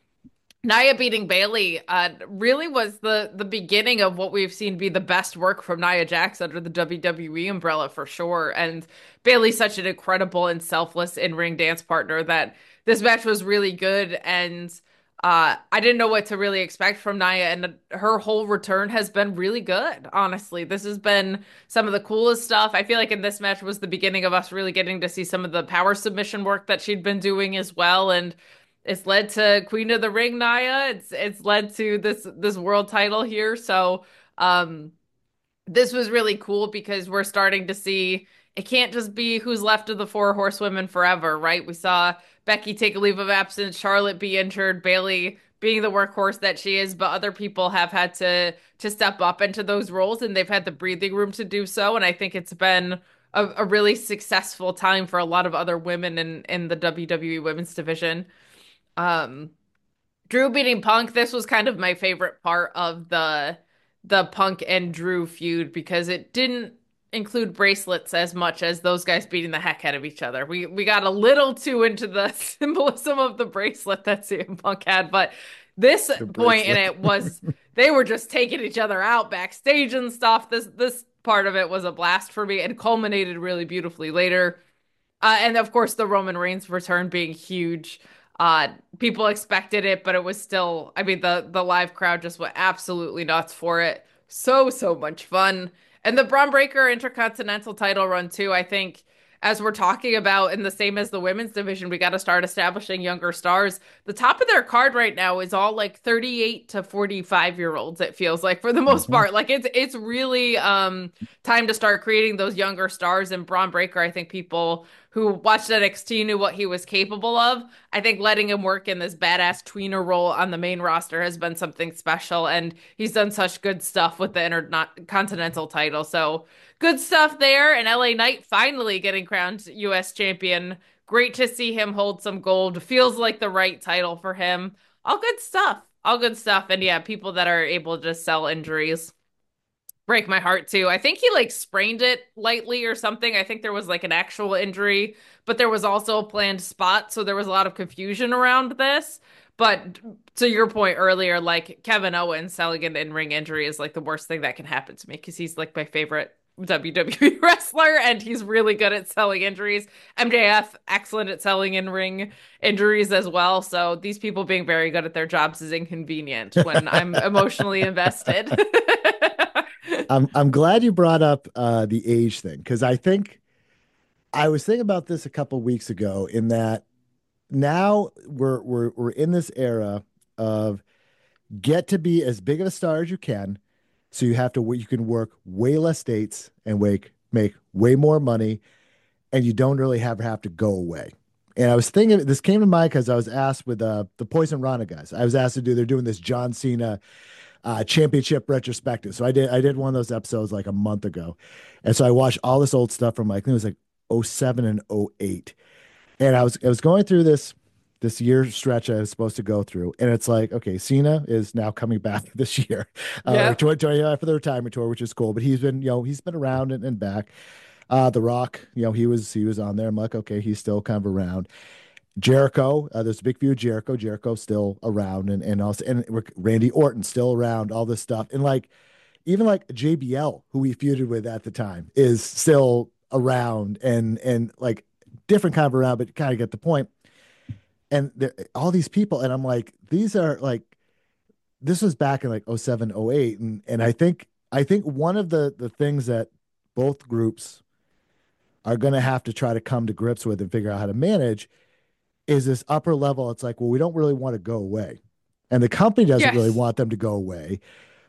Nia beating Bayley uh, really was the the beginning of what we've seen be the best work from Nia Jax under the W W E umbrella for sure. And Bayley's such an incredible and selfless in-ring dance partner that this match was really good. And uh, I didn't know what to really expect from Nia, and her whole return has been really good. Honestly, this has been some of the coolest stuff. I feel like in this match was the beginning of us really getting to see some of the power submission work that she'd been doing as well, and it's led to Queen of the Ring Nia. It's it's led to this this world title here. So um this was really cool because we're starting to see it can't just be who's left of the four horsewomen forever, right? We saw Becky take a leave of absence, Charlotte be injured, Bayley being the workhorse that she is, but other people have had to to step up into those roles and they've had the breathing room to do so. And I think it's been a, a really successful time for a lot of other women in in the W W E women's division. Um, Drew beating Punk, this was kind of my favorite part of the the Punk and Drew feud because it didn't include bracelets as much as those guys beating the heck out of each other. We we got a little too into the symbolism of the bracelet that C M Punk had, but this The point in bracelet. it was they were just taking each other out backstage and stuff. This this part of it was a blast for me and culminated really beautifully later. Uh, and of course, the Roman Reigns return being huge. Uh, people expected it, but it was still, I mean, the the live crowd just went absolutely nuts for it. So, so much fun. And the Braun Breaker Intercontinental title run too, I think, as we're talking about, and the same as the women's division, we got to start establishing younger stars. The top of their card right now is all like thirty-eight to forty-five year olds, it feels like, for the most Mhm. part. Like it's it's really um time to start creating those younger stars. And Braun Breaker, I think people who watched N X T knew what he was capable of. I think letting him work in this badass tweener role on the main roster has been something special, and he's done such good stuff with the Intercontinental title. So good stuff there. And L A Knight finally getting crowned U S champion. Great to see him hold some gold. Feels like the right title for him. All good stuff. All good stuff. And yeah, people that are able to sell injuries break my heart too. I think he like sprained it lightly or something. I think there was like an actual injury, but there was also a planned spot, so there was a lot of confusion around this. But to your point earlier, like Kevin Owens selling an in-ring injury is like the worst thing that can happen to me because he's like my favorite W W E wrestler and he's really good at selling injuries. M J F, excellent at selling in-ring injuries as well. So these people being very good at their jobs is inconvenient when I'm emotionally invested. I'm I'm glad you brought up uh, the age thing because I think I was thinking about this a couple weeks ago in that now we're we're we're in this era of get to be as big of a star as you can, so you have to you can work way less dates and make make way more money, and you don't really have have to go away. And I was thinking this came to mind because I was asked with uh, the Poison Rana guys. I was asked to do. They're doing this John Cena uh, championship retrospective. So I did I did one of those episodes like a month ago, and so I watched all this old stuff from like I think it was like oh seven and oh eight, and I was I was going through this this year stretch I was supposed to go through, and it's like okay, Cena is now coming back this year, uh, Yeah. for the retirement tour, which is cool. But he's been you know he's been around and, and back. Uh, The Rock, you know he was he was on there. I'm like okay, he's still kind of around. Jericho, uh, there's a big feud of Jericho. Jericho's still around, and and also and Randy Orton still around. All this stuff, and like even like J B L, who we feuded with at the time, is still around, and and like different kind of around, but kind of get the point. And there, all these people, and I'm like, these are like this was back in like oh seven, oh eight, and and I think I think one of the the things that both groups are going to have to try to come to grips with and figure out how to manage is this upper level. It's like, well, we don't really want to go away. And the company doesn't really Yes. want them to go away.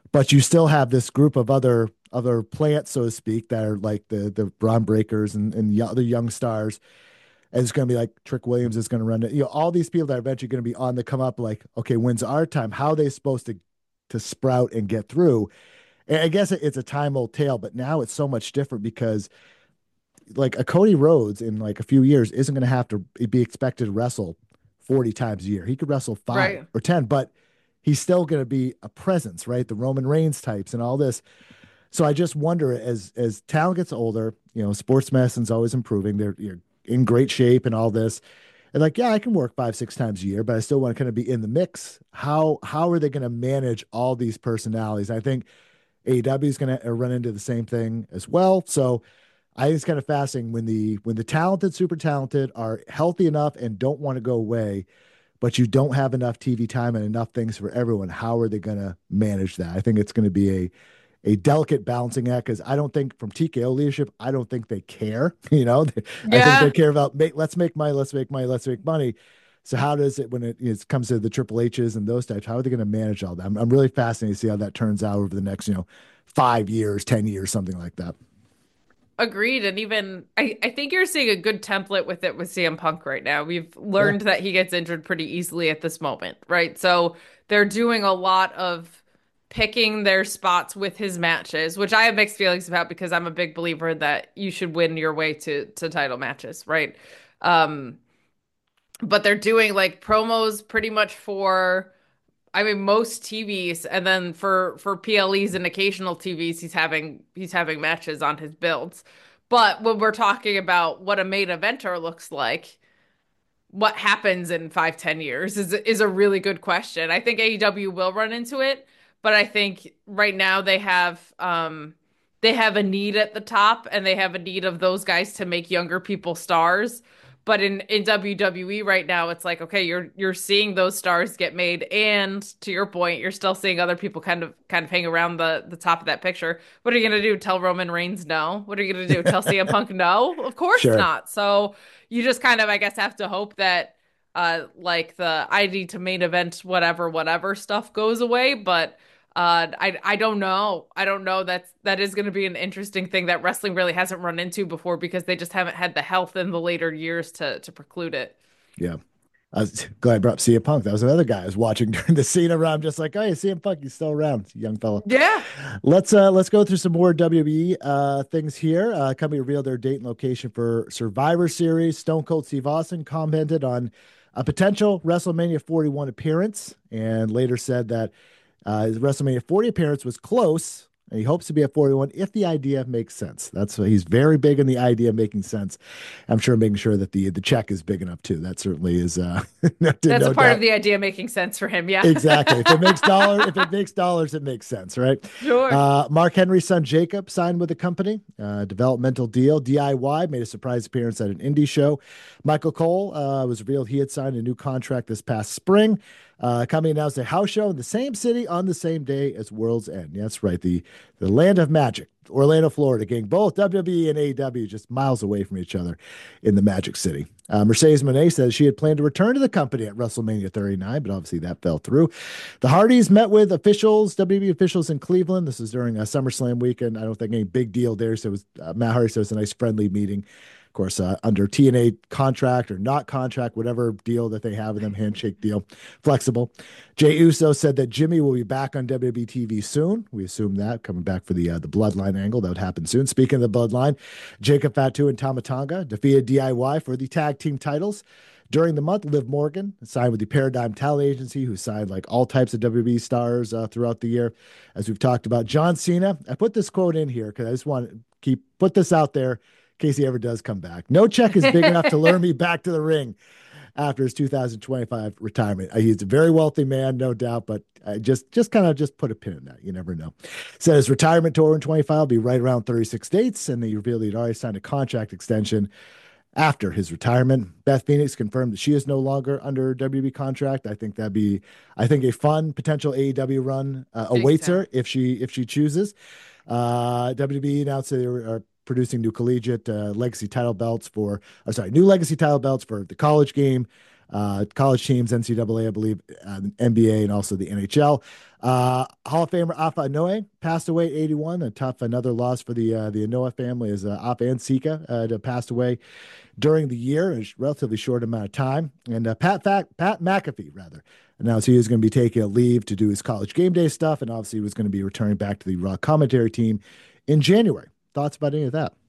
but you still have this group of other other plants, so to speak, that are like the the Braun Breakers and and the other young stars. And it's going to be like Trick Williams is going to run it. You know, all these people that are eventually going to be on the come up. Like, okay, when's our time? How are they supposed to to sprout and get through? And I guess it's a time old tale, but now it's so much different because like a Cody Rhodes in like a few years isn't going to have to be expected to wrestle forty times a year. He could wrestle five Right. or ten, but he's still going to be a presence, right? The Roman Reigns types and all this. So I just wonder as as talent gets older, you know, sports medicine's always improving. They're you're in great shape and all this. And like, yeah, I can work five, six times a year, but I still want to kind of be in the mix. How how are they going to manage all these personalities? I think A E W is going to run into the same thing as well. So I think it's kind of fascinating when the when the talented, super talented are healthy enough and don't want to go away, but you don't have enough T V time and enough things for everyone. How are they going to manage that? I think it's going to be a a delicate balancing act because I don't think from T K O leadership, I don't think they care. You know, I think they Yeah. care about make let's make money, let's make money, let's make money. So how does it when it, it comes to the Triple H's and those types? How are they going to manage all that? I'm, I'm really fascinated to see how that turns out over the next, you know, five years, ten years, something like that. Agreed. And even I, I think you're seeing a good template with it with C M Punk right now. We've Yeah, learned that he gets injured pretty easily at this moment, right? So they're doing a lot of picking their spots with his matches, which I have mixed feelings about because I'm a big believer that you should win your way to to title matches, right? Um, but they're doing like promos pretty much for I mean most T Vs, and then for for P L Es and occasional T Vs he's having he's having matches on his builds. But when we're talking about what a main eventer looks like, what happens in five ten years is is a really good question. I think A E W will run into it, but I think right now they have um they have a need at the top and they have a need of those guys to make younger people stars. But in in W W E right now it's like okay, you're you're seeing those stars get made and to your point, you're still seeing other people kind of kind of hang around the the top of that picture. What are you going to do? Tell Roman Reigns no? What are you going to do? Tell C M Punk no? Of course sure. not. So you just kind of, I guess, have to hope that uh like the I D to main event whatever whatever stuff goes away. But uh I I don't know. I don't know. That's that is going to be an interesting thing that wrestling really hasn't run into before because they just haven't had the health in the later years to to preclude it. Yeah. I was glad I brought up C M Punk. That was another guy I was watching during the scene around. I'm just like, oh, yeah, C M Punk, he's still around, young fella. Yeah. Let's uh let's go through some more W W E uh things here. Uh company revealed their date and location for Survivor Series. Stone Cold Steve Austin commented on a potential WrestleMania forty-one appearance and later said that uh his WrestleMania forty appearance was close and he hopes to be at forty-one if the idea makes sense. That's what he's very big in the idea of making sense. I'm sure making sure that the the check is big enough too. That certainly is uh no, That's a no part of doubt. the idea making sense for him. Yeah. Exactly. If it makes dollar, if it makes dollars, it makes sense, right? Sure. Uh, Mark Henry's son Jacob signed with the company. Uh, developmental deal. D I Y made a surprise appearance at an indie show. Michael Cole uh, was revealed he had signed a new contract this past spring. Uh, company announced a house show in the same city on the same day as World's End. Yeah, that's right. The the land of magic. Orlando, Florida, getting both W W E and A E W just miles away from each other in the Magic City. Uh, Mercedes Moné says she had planned to return to the company at WrestleMania thirty-nine, but obviously that fell through. The Hardys met with officials, W W E officials in Cleveland. This is during a SummerSlam weekend. I don't think any big deal there. So it was uh, Matt Hardy said it was a nice friendly meeting. Of course, uh, under T N A contract or not contract, whatever deal that they have with them, handshake deal, flexible. Jay Uso said that Jimmy will be back on W W E T V soon. We assume that coming back for the uh, the Bloodline angle that would happen soon. Speaking of the Bloodline, Jacob Fatu and Tama Tonga defeated D I Y for the tag team titles. During the month, Liv Morgan signed with the Paradigm Talent Agency, who signed like all types of W W E stars uh, throughout the year. As we've talked about, John Cena. I put this quote in here because I just want to keep put this out there in case he ever does come back. No check is big enough to lure me back to the ring after his two thousand twenty-five retirement. Uh, He's a very wealthy man, no doubt, but I just just kind of just put a pin in that. You never know. Said his retirement tour in twenty-five will be right around thirty-six dates, and he revealed he'd already signed a contract extension after his retirement. Beth Phoenix confirmed that she is no longer under W W E contract. I think that'd be, I think a fun potential A E W run uh, Big awaits time. her if she if she chooses. Uh, W W E announced they were producing new collegiate uh, legacy title belts for, I'm sorry, new legacy title belts for the college game. uh, college teams, N C double A, I believe, uh, N B A, and also the N H L. Uh, Hall of Famer Afa Anoa'i passed away at eighty-one. A tough another loss for the uh, the Anoa family as uh, Afa and Sika uh, passed away during the year in a relatively short amount of time. And uh, Pat Fac- Pat McAfee rather announced he was going to be taking a leave to do his college game day stuff, and obviously he was going to be returning back to the Raw commentary team in January. Thoughts about any of that?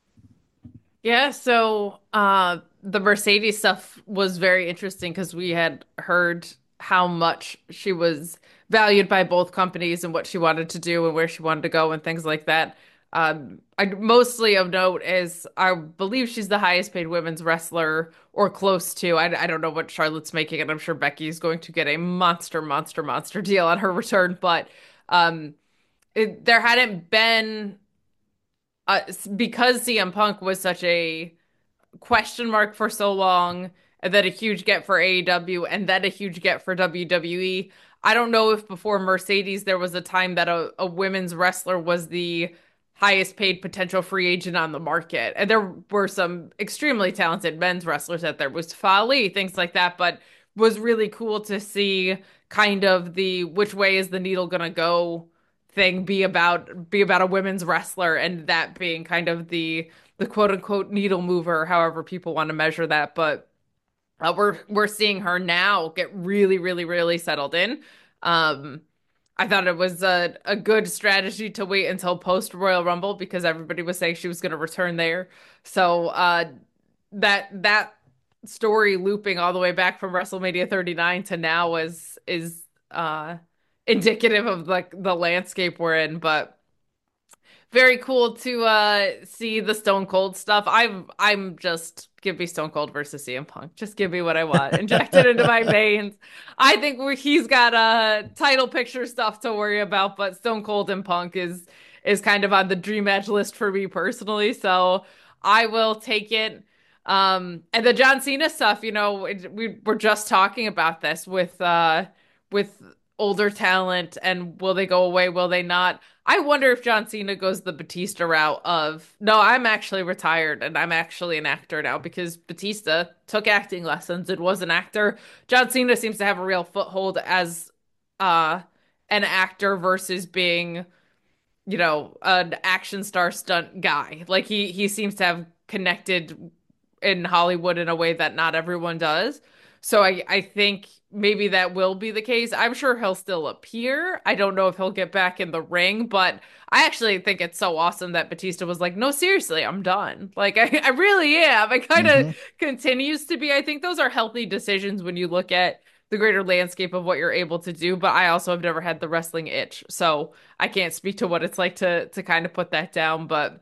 Yeah, so uh the Mercedes stuff was very interesting because we had heard how much she was valued by both companies and what she wanted to do and where she wanted to go and things like that. Um, I mostly of note is I believe she's the highest paid women's wrestler or close to. I, I don't know what Charlotte's making, and I'm sure Becky's going to get a monster, monster, monster deal on her return. But um, it, there hadn't been uh, because C M Punk was such a question mark for so long, and then a huge get for A E W, and then a huge get for W W E. I don't know if before Mercedes there was a time that a, a women's wrestler was the highest paid potential free agent on the market. And there were some extremely talented men's wrestlers out there, was Fali, things like that, but was really cool to see kind of the which way is the needle gonna go thing be about be about a women's wrestler, and that being kind of the the quote unquote needle mover, however people want to measure that. But uh, we're we're seeing her now get really, really, really settled in. Um, I thought it was a, a good strategy to wait until post Royal Rumble because everybody was saying she was going to return there. So uh, that that story looping all the way back from WrestleMania thirty-nine to now is is uh, indicative of like the landscape we're in. But very cool to uh see the Stone Cold stuff. I'm I'm just give me Stone Cold versus C M Punk. Just give me what I want. Inject it into my veins. I think we're, he's got uh title picture stuff to worry about, but Stone Cold and Punk is is kind of on the dream match list for me personally. So I will take it. Um, and the John Cena stuff, you know, it, we were just talking about this with uh with older talent and will they go away, will they not? I wonder if John Cena goes the Batista route of, no, I'm actually retired and I'm actually an actor now because Batista took acting lessons and was an actor. John Cena seems to have a real foothold as uh an actor versus being, you know, an action star stunt guy. Like he he seems to have connected in Hollywood in a way that not everyone does. So I I think maybe that will be the case. I'm sure he'll still appear. I don't know if he'll get back in the ring, but I actually think it's so awesome that Batista was like, "No, seriously, I'm done." Like I, I really am. It kind of Mm-hmm. continues to be. I think those are healthy decisions when you look at the greater landscape of what you're able to do, but I also have never had the wrestling itch. So I can't speak to what it's like to to kind of put that down, but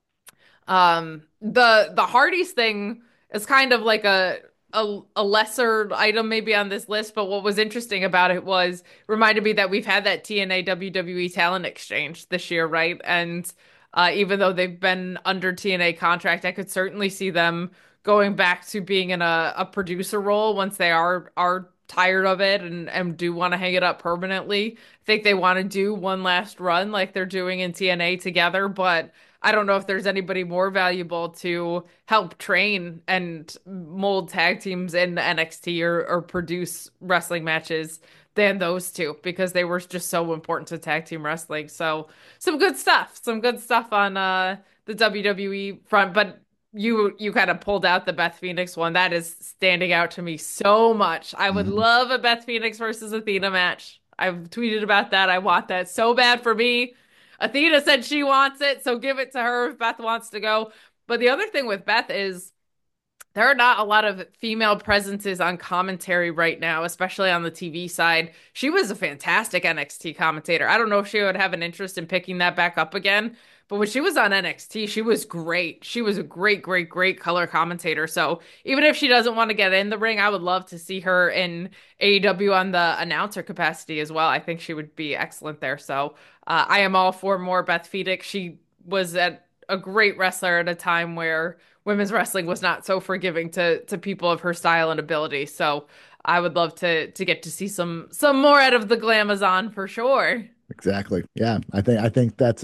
um, the the Hardys thing is kind of like a a, a lesser item maybe on this list, but what was interesting about it was reminded me that we've had that T N A W W E talent exchange this year, right? And uh, even though they've been under T N A contract, I could certainly see them going back to being in a, a producer role once they are are tired of it and and do want to hang it up permanently. I think they want to do one last run like they're doing in T N A together, but I don't know if there's anybody more valuable to help train and mold tag teams in N X T or, or produce wrestling matches than those two because they were just so important to tag team wrestling. So some good stuff, some good stuff on uh, the W W E front. But you you kind of pulled out the Beth Phoenix one. That is standing out to me so much. I would Mm-hmm. love a Beth Phoenix versus Athena match. I've tweeted about that. I want that so bad for me. Athena said she wants it, so give it to her if Beth wants to go. But the other thing with Beth is there are not a lot of female presences on commentary right now, especially on the T V side. She was a fantastic N X T commentator. I don't know if she would have an interest in picking that back up again, but when she was on N X T, she was great. She was a great, great, great color commentator. So even if she doesn't want to get in the ring, I would love to see her in A E W on the announcer capacity as well. I think she would be excellent there. So uh, I am all for more Beth Phoenix. She was at a great wrestler at a time where women's wrestling was not so forgiving to to people of her style and ability. So I would love to to get to see some some more out of the Glamazon for sure. Exactly. Yeah, I think I think that's a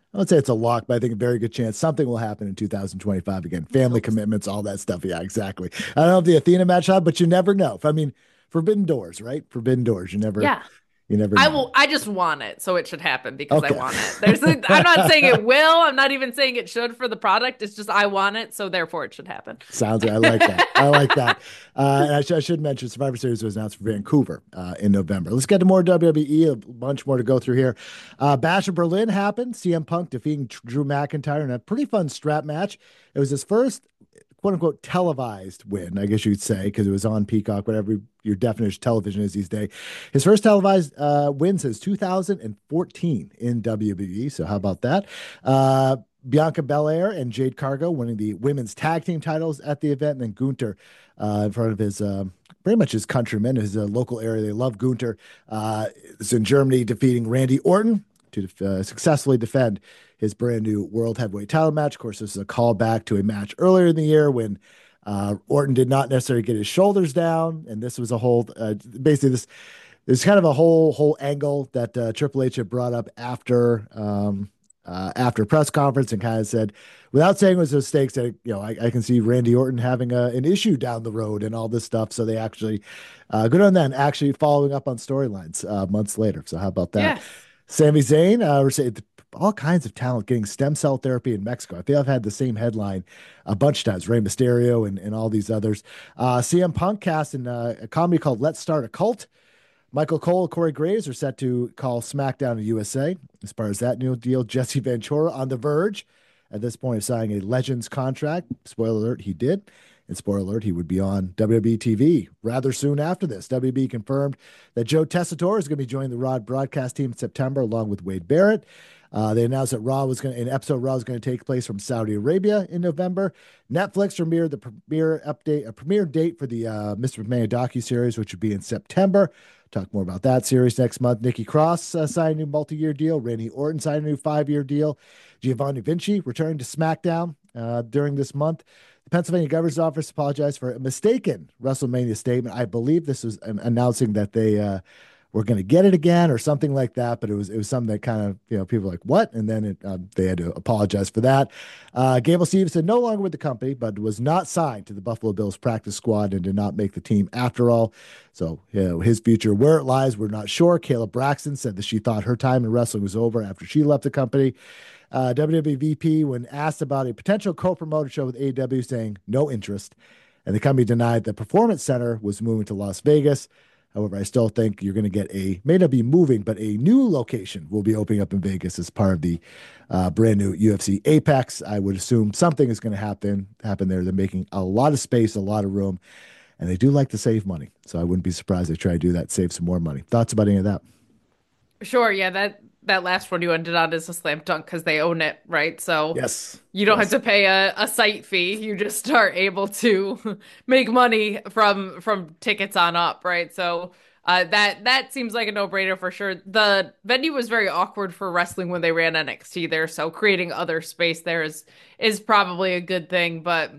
I would say it's a lock, but I think a very good chance something will happen in two thousand twenty-five again. Let's Family hope so. commitments, all that stuff. Yeah, exactly. I don't know if the Athena match happened, but you never know. I mean, forbidden doors, right? Forbidden doors. You never, Yeah. you never I know. will. I just want it, so it should happen because I Okay. want it. There's. A, I'm not saying it will. I'm not even saying it should for the product. It's just I want it, so therefore it should happen. Sounds good. I like that. I like that. Uh, and I, sh- I should mention Survivor Series was announced for Vancouver uh, in November. Let's get to more W W E, a bunch more to go through here. Uh, Bash of Berlin happened. C M Punk defeating Drew McIntyre in a pretty fun strap match. It was his first quote unquote televised win, I guess you'd say, because it was on Peacock, whatever your definition of television is these days. His first televised uh, win since two thousand fourteen in W W E. So how about that? Uh, Bianca Belair and Jade Cargo winning the women's tag team titles at the event, and then Gunter uh, in front of his uh, pretty much his countrymen, his uh, local area. They love Gunter. Uh, is in Germany defeating Randy Orton to uh, successfully defend his brand new World Heavyweight title match. Of course, this is a callback to a match earlier in the year when uh, Orton did not necessarily get his shoulders down, and this was a whole uh, basically this there's kind of a whole whole angle that uh, Triple H had brought up after um, uh, after press conference and kind of said, without saying it was a mistake, that you know I, I can see Randy Orton having a, an issue down the road and all this stuff. So they actually uh, good on them actually following up on storylines uh, months later. So how about that? Yes. Sami Zayn, uh, we're saying all kinds of talent getting stem cell therapy in Mexico. I feel I've had the same headline a bunch of times. Rey Mysterio and, and all these others. Uh, C M Punk cast in uh, a comedy called Let's Start a Cult. Michael Cole and Corey Graves are set to call SmackDown in U S A. As far as that new deal, Jesse Ventura on the verge at this point of signing a Legends contract. Spoiler alert, he did. And spoiler alert, he would be on W W E T V rather soon after this. W W E confirmed that Joe Tessitore is going to be joining the Raw broadcast team in September along with Wade Barrett. Uh, they announced that Raw was going to, an episode of Raw was going to take place from Saudi Arabia in November. Netflix premiered the premiere update, a premiere date for the uh, Mister McMahon docuseries, which would be in September. Talk more about that series next month. Nikki Cross uh, signed a new multi-year deal. Randy Orton signed a new five-year deal. Giovanni Vinci returned to SmackDown uh, during this month. The Pennsylvania Governor's Office apologized for a mistaken WrestleMania statement. I believe this was um, announcing that they uh, were going to get it again or something like that, but it was it was something that kind of, you know, people were like, what? And then it, um, they had to apologize for that. Uh, Gable Stevenson no longer with the company, but was not signed to the Buffalo Bills practice squad and did not make the team after all. So, you know, his future, where it lies, we're not sure. Kayla Braxton said that she thought her time in wrestling was over after she left the company. Uh, W W E V P, when asked about a potential co-promoted show with A E W, saying no interest. And the company denied the Performance Center was moving to Las Vegas. However, I still think you're going to get a, may not be moving, but a new location will be opening up in Vegas as part of the uh, brand new U F C Apex. I would assume something is going to happen happen there. They're making a lot of space, a lot of room, and they do like to save money. So I wouldn't be surprised they try to do that, save some more money. Thoughts about any of that? Sure. Yeah. That that last one you ended on is a slam dunk because they own it, right? So Yes. you don't have Yes. to pay a, a site fee. You just are able to make money from from tickets on up, right? So uh, that that seems like a no-brainer for sure. The venue was very awkward for wrestling when they ran N X T there, so creating other space there is is probably a good thing. But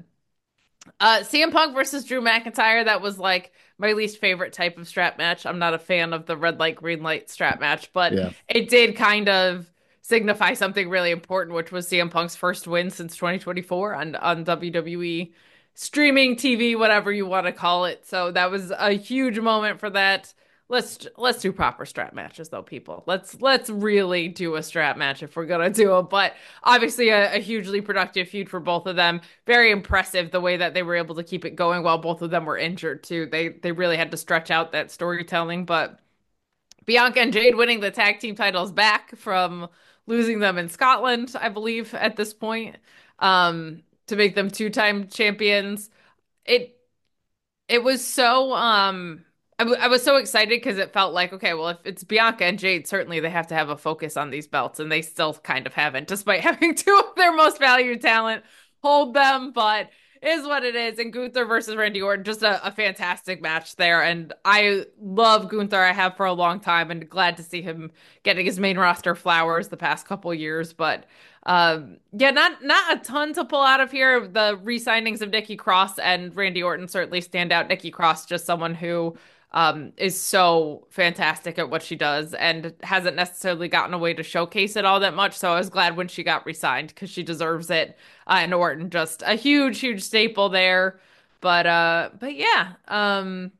uh, C M Punk versus Drew McIntyre, that was like my least favorite type of strap match. I'm not a fan of the red light, green light strap match, but Yeah. it did kind of signify something really important, which was C M Punk's first win since twenty twenty-four on, on W W E streaming T V, whatever you want to call it. So that was a huge moment for that. Let's let's do proper strap matches though, people. Let's let's really do a strap match if we're gonna do it. But obviously a, a hugely productive feud for both of them. Very impressive the way that they were able to keep it going while both of them were injured too. They they really had to stretch out that storytelling. But Bianca and Jade winning the tag team titles back from losing them in Scotland, I believe, at this point, um, to make them two-time champions. It it was so um I, w I was so excited because it felt like, okay, well, if it's Bianca and Jade, certainly they have to have a focus on these belts, and they still kind of haven't, despite having two of their most valued talent hold them, but is what it is. And Gunther versus Randy Orton, just a, a fantastic match there. And I love Gunther. I have for a long time, and glad to see him getting his main roster flowers the past couple years. But um, yeah, not not a ton to pull out of here. The re-signings of Nikki Cross and Randy Orton certainly stand out. Nikki Cross, just someone who um, is so fantastic at what she does and hasn't necessarily gotten a way to showcase it all that much. So I was glad when she got re-signed because she deserves it. Uh, and Orton just a huge, huge staple there. But uh, but yeah, um,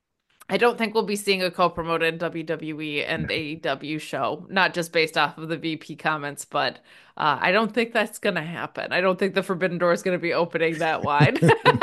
I don't think we'll be seeing a co-promoted W W E and A E W show, not just based off of the V P comments, but uh, I don't think that's going to happen. I don't think the Forbidden Door is going to be opening that wide.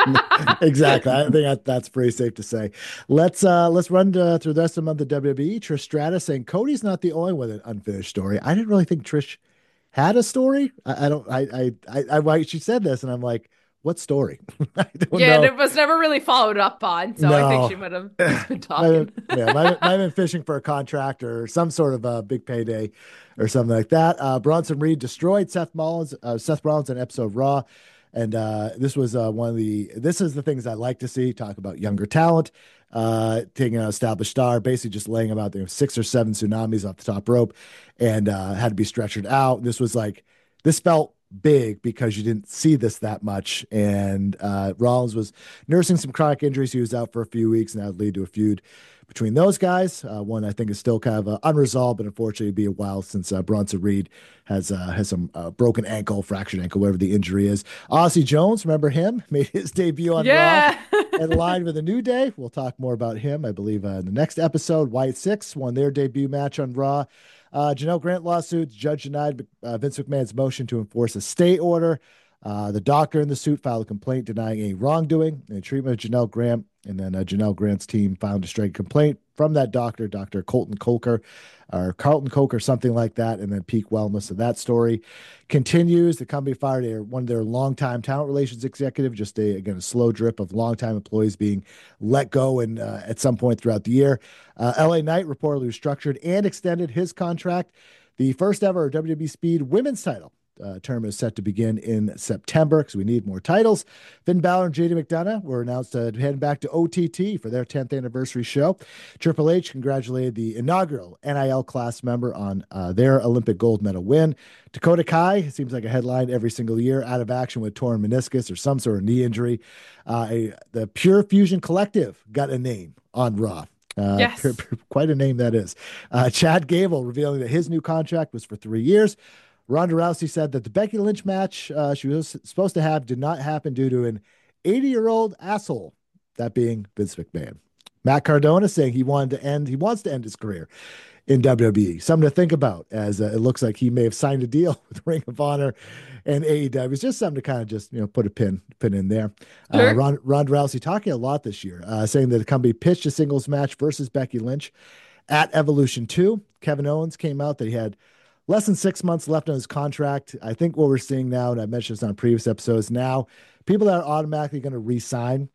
Exactly. I think that, that's pretty safe to say. Let's uh let's run to, through the rest of the month of W W E. Trish Stratus saying Cody's not the only one with an unfinished story. I didn't really think Trish had a story. I, I don't. I, I I I why she said this, and I'm like, what story? I don't Yeah, and know. it was never really followed up on, so I think No. she might have might just been have, talking. yeah, might have, might have been fishing for a contract or some sort of a big payday or something like that. Uh, Bronson Reed destroyed Seth Rollins, uh, Seth Rollins in episode of Raw. And uh, this was uh, one of the, this is the things I like to see. Talk about younger talent, uh, taking an established star, basically just laying him out there, six or seven tsunamis off the top rope and uh, had to be stretchered out. This was like, this felt big because you didn't see this that much. And uh, Rollins was nursing some chronic injuries. He was out for a few weeks, and that would lead to a feud between those guys. Uh, one I think is still kind of uh, unresolved, but unfortunately, it'd be a while since uh, Bronson Reed has uh, has some uh, broken ankle, fractured ankle, whatever the injury is. Aussie Jones, remember him? Made his debut on Raw Yeah. and lined with a New Day. We'll talk more about him, I believe, uh, in the next episode. White Six won their debut match on Raw. Uh, Janelle Grant lawsuits. Judge denied uh, Vince McMahon's motion to enforce a stay order. Uh, the doctor in the suit filed a complaint denying any wrongdoing and treatment of Janelle Grant. And then uh, Janelle Grant's team found a straight complaint from that doctor, Doctor Colton Coker, or Carlton Coker, something like that. And then Peak Wellness. And that story continues. The company fired a, one of their longtime talent relations executive, just a, again, a slow drip of longtime employees being let go and uh, at some point throughout the year. Uh, L A Knight reportedly restructured and extended his contract. The first ever W W E Speed women's title uh, term is set to begin in September because we need more titles. Finn Balor and J D McDonough were announced to head back to O T T for their tenth anniversary show. Triple H congratulated the inaugural N I L class member on uh, their Olympic gold medal win. Dakota Kai seems like a headline every single year, out of action with torn meniscus or some sort of knee injury. Uh, a, the Pure Fusion Collective got a name on Raw. Uh, Yes. quite a name that is. Uh, Chad Gable revealing that his new contract was for three years. Ronda Rousey said that the Becky Lynch match uh, she was supposed to have did not happen due to an eighty-year-old asshole, that being Vince McMahon. Matt Cardona saying he wanted to end, he wants to end his career in W W E. Something to think about, as uh, it looks like he may have signed a deal with Ring of Honor and A E W. It's just something to kind of just, you know, put a pin pin in there. Uh, Sure. Ron, Ronda Rousey talking a lot this year, uh, saying that the company pitched a singles match versus Becky Lynch at Evolution two. Kevin Owens came out that he had less than six months left on his contract. I think what we're seeing now, and I mentioned this on previous episodes, now people that are automatically going to re-sign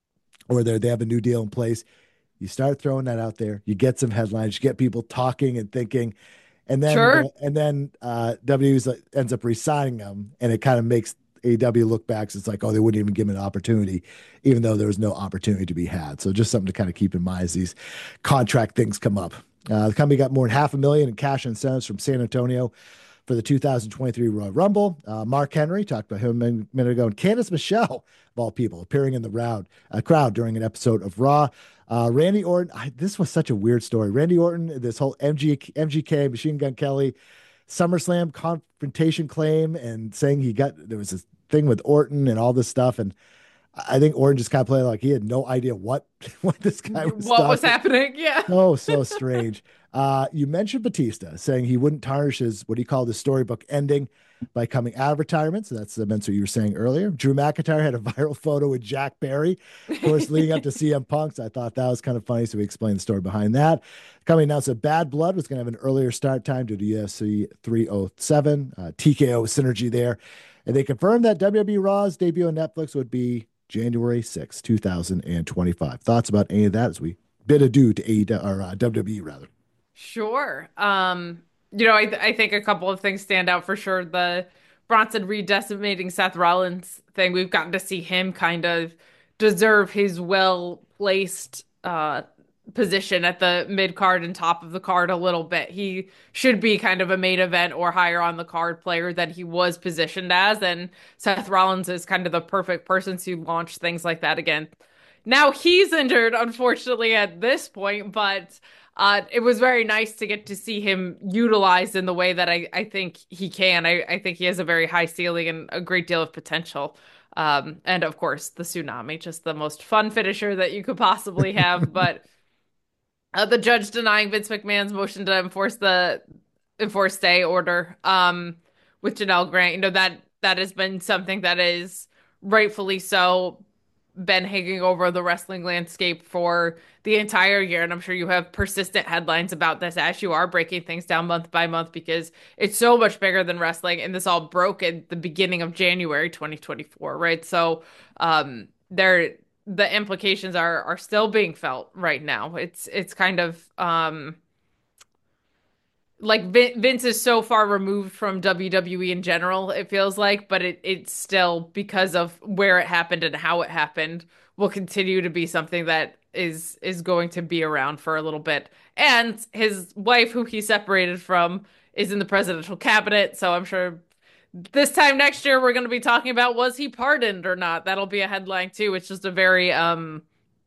or they they have a new deal in place, you start throwing that out there. You get some headlines. You get people talking and thinking, and then Sure. and then uh, W W E ends up re-signing them, and it kind of makes A E W look back. So it's like, oh, they wouldn't even give him an opportunity, even though there was no opportunity to be had. So just something to kind of keep in mind as these contract things come up. Uh, the company got more than half a million in cash incentives from San Antonio for the two thousand twenty-three Royal Rumble. Uh, Mark Henry, talked about him a minute ago, and Candice Michelle, of all people, appearing in the round, uh, crowd during an episode of Raw. Uh, Randy Orton, I, this was such a weird story. Randy Orton, this whole M G, M G K, Machine Gun Kelly, SummerSlam confrontation claim, and saying he got, there was this thing with Orton and all this stuff. And I think Orton just kind of played like he had no idea what, what this guy was What was talking. happening? Yeah. Oh, so strange. Uh, you mentioned Batista saying he wouldn't tarnish his what he called his storybook ending by coming out of retirement. So that's, that's what you were saying earlier. Drew McIntyre had a viral photo with Jack Barry, of course, leading up to C M Punk. So I thought that was kind of funny. So we explained the story behind that. The company announced that Bad Blood was going to have an earlier start time due to U F C three oh seven. Uh, T K O synergy there. And they confirmed that W W E Raw's debut on Netflix would be January sixth, two thousand twenty-five. Thoughts about any of that as we bid adieu to A E W, or uh, W W E rather? Sure. Um, you know, I th I think a couple of things stand out for sure. The Bronson Reed decimating Seth Rollins thing, we've gotten to see him kind of deserve his well-placed uh position at the mid card and top of the card a little bit. He should be kind of a main event or higher on the card player than he was positioned as, and Seth Rollins is kind of the perfect person to launch things like that again. now he's injured, unfortunately, at this point, but uh, it was very nice to get to see him utilized in the way that I, I think he can. I, I think he has a very high ceiling and a great deal of potential. Um, and of course, the tsunami, just the most fun finisher that you could possibly have. But uh, the judge denying Vince McMahon's motion to enforce the enforce stay order um, with Janelle Grant, you know, that that has been something that is rightfully so been hanging over the wrestling landscape for the entire year. And I'm sure you have persistent headlines about this as you are breaking things down month by month because it's so much bigger than wrestling. And this all broke at the beginning of January twenty twenty-four, right? So um, there, the implications are are still being felt right now. It's it's kind of um, like Vince is so far removed from W W E in general, it feels like, but it it's still because of where it happened and how it happened will continue to be something that is is going to be around for a little bit. And his wife, who he separated from, is in the presidential cabinet, so I'm sure this time next year we're going to be talking about was he pardoned or not. That'll be a headline too. It's just a very um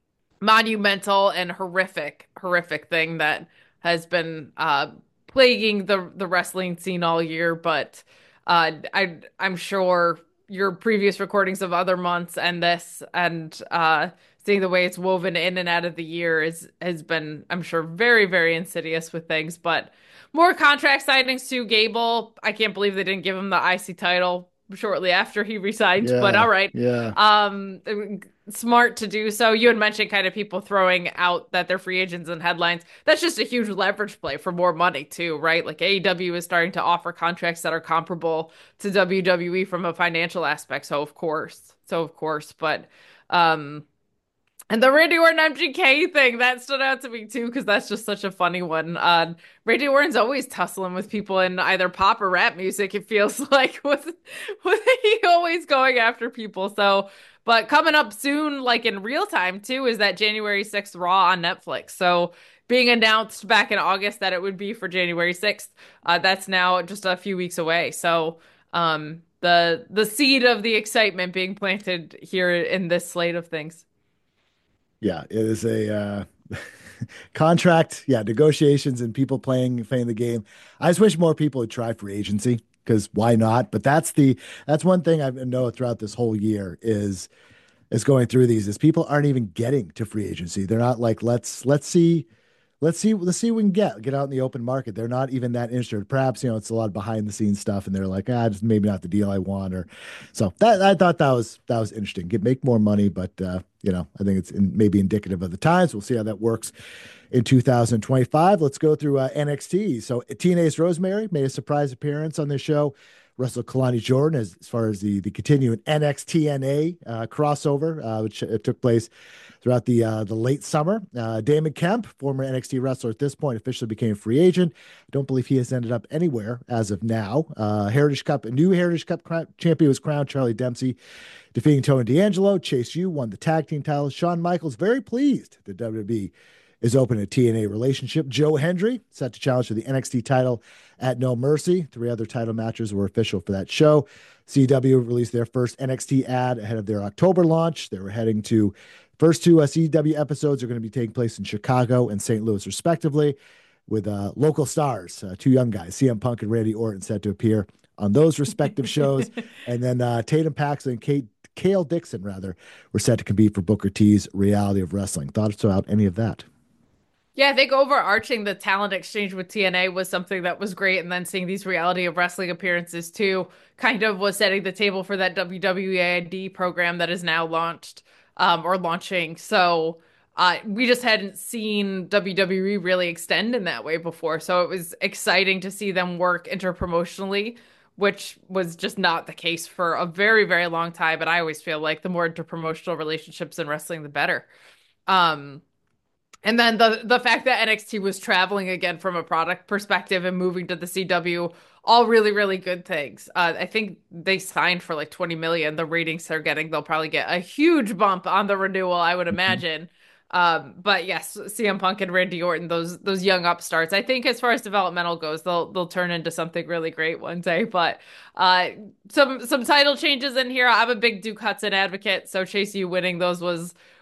monumental and horrific, horrific thing that has been uh, plaguing the the wrestling scene all year. But uh, I I'm sure your previous recordings of other months and this and uh, seeing the way it's woven in and out of the year is has been, I'm sure, very, very insidious with things. But more contract signings to Gable. I can't believe they didn't give him the I C title shortly after he resigned, but Yeah, all right. yeah. Um, smart to do so. You had mentioned kind of people throwing out that they're free agents and headlines. That's just a huge leverage play for more money too, right? Like A E W is starting to offer contracts that are comparable to W W E from a financial aspect. So of course, so of course, but um, and the Randy Orton M G K thing, that stood out to me too, because that's just such a funny one. Uh, Randy Orton's always tussling with people in either pop or rap music, it feels like, with, with he always going after people. So, but coming up soon, like in real time too, is that January sixth Raw on Netflix. So being announced back in August that it would be for January sixth, uh, that's now just a few weeks away. So, um, the the seed of the excitement being planted here in this slate of things. Yeah, it is a uh, contract. Yeah, negotiations and people playing playing the game. I just wish more people would try free agency because why not? But that's the that's one thing I know throughout this whole year is is going through these is people aren't even getting to free agency. They're not like let's let's see let's see let's see what we can get get out in the open market. They're not even that interested. Perhaps you know it's a lot of behind the scenes stuff, and they're like, ah, just maybe not the deal I want, or so that I thought that was that was interesting. Get make more money, but uh, you know I think it's in, maybe indicative of the times. We'll see how that works in two thousand twenty-five. Let's go through uh, N X T. So T N A's Rosemary made a surprise appearance on this show. Russell Kalani Jordan as, as far as the the continuing N X T N A uh, crossover, uh, which uh, took place throughout the uh, the late summer. Uh, Damon Kemp, former N X T wrestler at this point, officially became a free agent. I don't believe he has ended up anywhere as of now. Uh, Heritage Cup, a new Heritage Cup crown, champion was crowned Charlie Dempsey, defeating Tony D'Angelo. Chase U won the tag team titles. Shawn Michaels very pleased that W W E is open a T N A relationship. Joe Hendry set to challenge for the N X T title at No Mercy. Three other title matches were official for that show. C W released their first N X T ad ahead of their October launch. They were heading to first two uh, C W episodes are going to be taking place in Chicago and Saint Louis, respectively, with uh, local stars, uh, two young guys, C M Punk and Randy Orton, set to appear on those respective shows. And then uh, Tatum Paxley and Kate Kale Dixon, rather, were set to compete for Booker T's Reality of Wrestling. Thoughts about any of that? Yeah, I think overarching the talent exchange with T N A was something that was great. And then seeing these Reality of Wrestling appearances too kind of was setting the table for that W W E I D program that is now launched um, or launching. So uh, we just hadn't seen W W E really extend in that way before. So it was exciting to see them work interpromotionally, which was just not the case for a very, very long time. But I always feel like the more interpromotional relationships in wrestling, the better. Um, And then the the fact that N X T was traveling again from a product perspective and moving to the C W, all really, really good things. Uh, I think they signed for like twenty million. The ratings they're getting, they'll probably get a huge bump on the renewal, I would imagine. Um, but yes, C M Punk and Randy Orton, those those young upstarts. I think as far as developmental goes, they'll they'll turn into something really great one day. But uh, some some title changes in here. I'm a big Duke Hudson advocate, so Chase U winning those was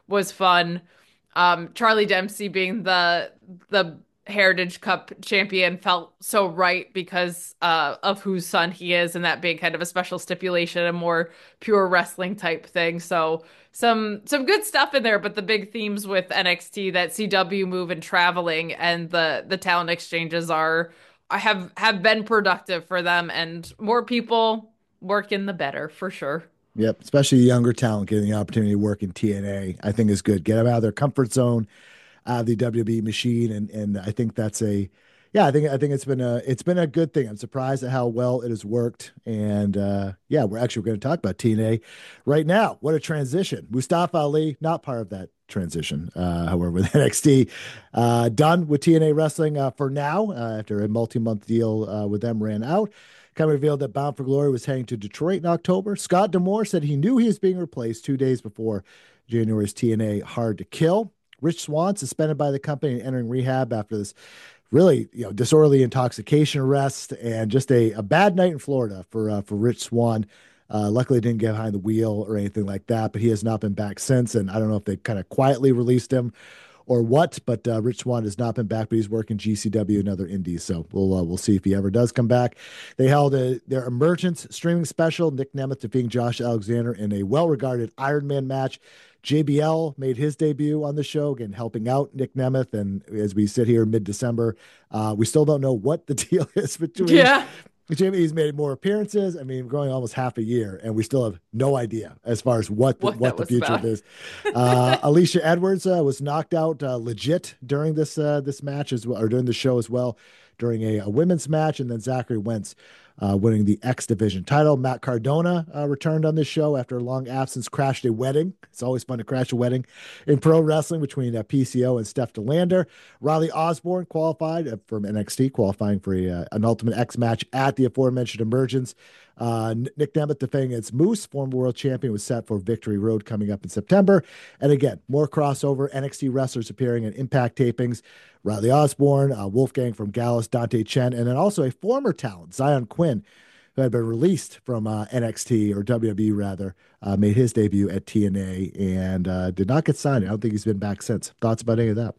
was fun. Um, Charlie Dempsey being the the Heritage Cup champion felt so right because uh, of whose son he is, and that being kind of a special stipulation, a more pure wrestling type thing. So some some good stuff in there, but the big themes with N X T, that C W move and traveling and the the talent exchanges are have have been productive for them, and more people working the better for sure. Yep, especially younger talent getting the opportunity to work in T N A, I think is good. Get them out of their comfort zone, out of the W W E machine, and and I think that's a, yeah, I think I think it's been a it's been a good thing. I'm surprised at how well it has worked, and uh, yeah, we're actually going to talk about T N A right now. What a transition! Mustafa Ali, not part of that transition, uh, however, with N X T, uh, done with T N A wrestling uh, for now uh, after a multi-month deal uh, with them ran out. Kind of revealed that Bound for Glory was heading to Detroit in October. Scott D'Amore said he knew he was being replaced two days before January's T N A Hard to Kill. Rich Swann suspended by the company and entering rehab after this really, you know, disorderly intoxication arrest and just a, a bad night in Florida for uh, for Rich Swann. Uh, luckily, didn't get behind the wheel or anything like that, but he has not been back since. And I don't know if they kind of quietly released him or what, but uh, Rich Swann has not been back, but he's working G C W and other indies, so we'll uh, we'll see if he ever does come back. They held a, their Emergence streaming special, Nick Nemeth defeating Josh Alexander in a well-regarded Iron Man match. J B L made his debut on the show, again, helping out Nick Nemeth, and as we sit here mid-December, uh, we still don't know what the deal is between Yeah. Jimmy. He's made more appearances. I mean, going almost half a year, and we still have no idea as far as what the, What what that the was future about. of is. Uh, Alicia Edwards uh, was knocked out uh, legit during this uh, this match as well, or during the show as well, during a, a women's match, and then Zachary Wentz uh, winning the X Division title. Matt Cardona uh, returned on this show after a long absence, crashed a wedding. It's always fun to crash a wedding in pro wrestling between uh, P C O and Steph DeLander. Riley Osborne qualified uh, from N X T, qualifying for a, uh, an Ultimate X match at the aforementioned Emergence. Uh, Nick Nemeth defending against Moose, former world champion, was set for Victory Road coming up in September. And again, more crossover N X T wrestlers appearing in Impact tapings. Riley Osborne, uh, Wolfgang from Gallus, Dante Chen, and then also a former talent, Zion Quinn, who had been released from uh, N X T, or W W E rather, uh, made his debut at T N A and uh, did not get signed. I don't think he's been back since. Thoughts about any of that?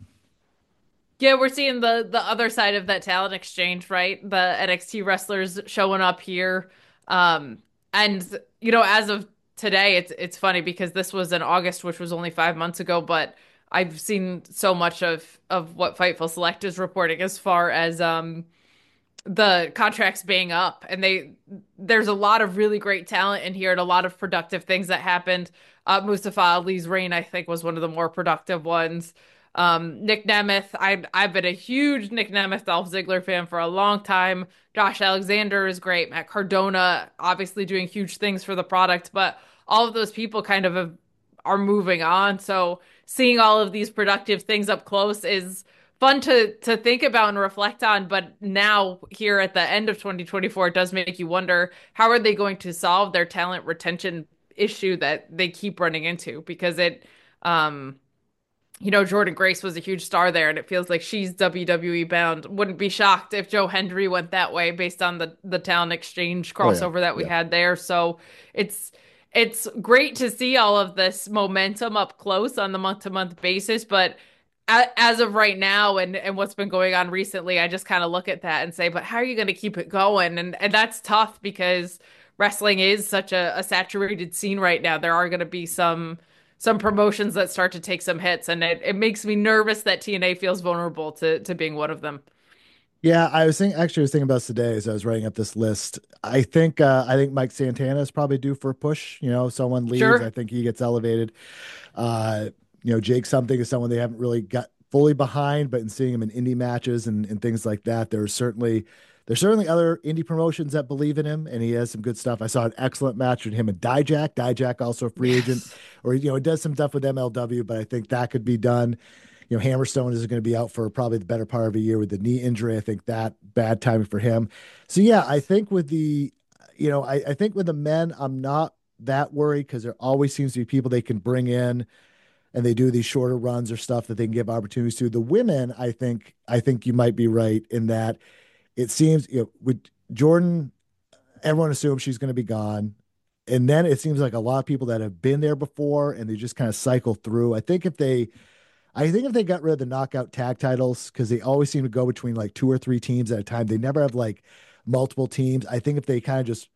Yeah, we're seeing the the other side of that talent exchange, right? The N X T wrestlers showing up here. Um, and you know, as of today, it's it's funny because this was in August, which was only five months ago, but I've seen so much of of what Fightful Select is reporting as far as um the contracts being up, and they there's a lot of really great talent in here and a lot of productive things that happened. Uh, Mustafa Ali's reign, I think, was one of the more productive ones. Um, Nick Nemeth, I've I've been a huge Nick Nemeth Dolph Ziggler fan for a long time. Josh Alexander is great. Matt Cardona, obviously doing huge things for the product, but all of those people kind of have, are moving on. So seeing all of these productive things up close is fun to to think about and reflect on. But now here at the end of twenty twenty-four, it does make you wonder, how are they going to solve their talent retention issue that they keep running into? Because it, um, you know, Jordan Grace was a huge star there, and it feels like she's W W E bound. Wouldn't be shocked if Joe Hendry went that way based on the the talent exchange Oh, yeah. crossover that we Yeah. had there. So it's it's great to see all of this momentum up close on the month to month basis, but a- as of right now and and what's been going on recently, I just kind of look at that and say, but how are you going to keep it going? And and that's tough because wrestling is such a, a saturated scene right now. There are going to be some some promotions that start to take some hits, and it, it makes me nervous that T N A feels vulnerable to to being one of them. Yeah, I was thinking. Actually, I was thinking about this today as I was writing up this list. I think uh, I think Mike Santana is probably due for a push. You know, someone leaves, I Sure. think he gets elevated. Uh, you know, Jake something is someone they haven't really got fully behind, but in seeing him in indie matches and, and things like that, there's certainly there's certainly other indie promotions that believe in him, and he has some good stuff. I saw an excellent match with him and Dijak. Dijak also a free agent, Yes. or you know, he does some stuff with M L W, but I think that could be done. You know, Hammerstone is going to be out for probably the better part of a year with the knee injury. I think that bad timing for him. So yeah, I think with the, you know, I, I think with the men, I'm not that worried because there always seems to be people they can bring in and they do these shorter runs or stuff that they can give opportunities to. The women, I think, I think you might be right in that it seems, you know, with Jordan, everyone assumes she's going to be gone. and then it seems like a lot of people that have been there before and they just kind of cycle through. I think if they I think if they got rid of the knockout tag titles, because they always seem to go between like two or three teams at a time, they never have like multiple teams. I think if they kind of just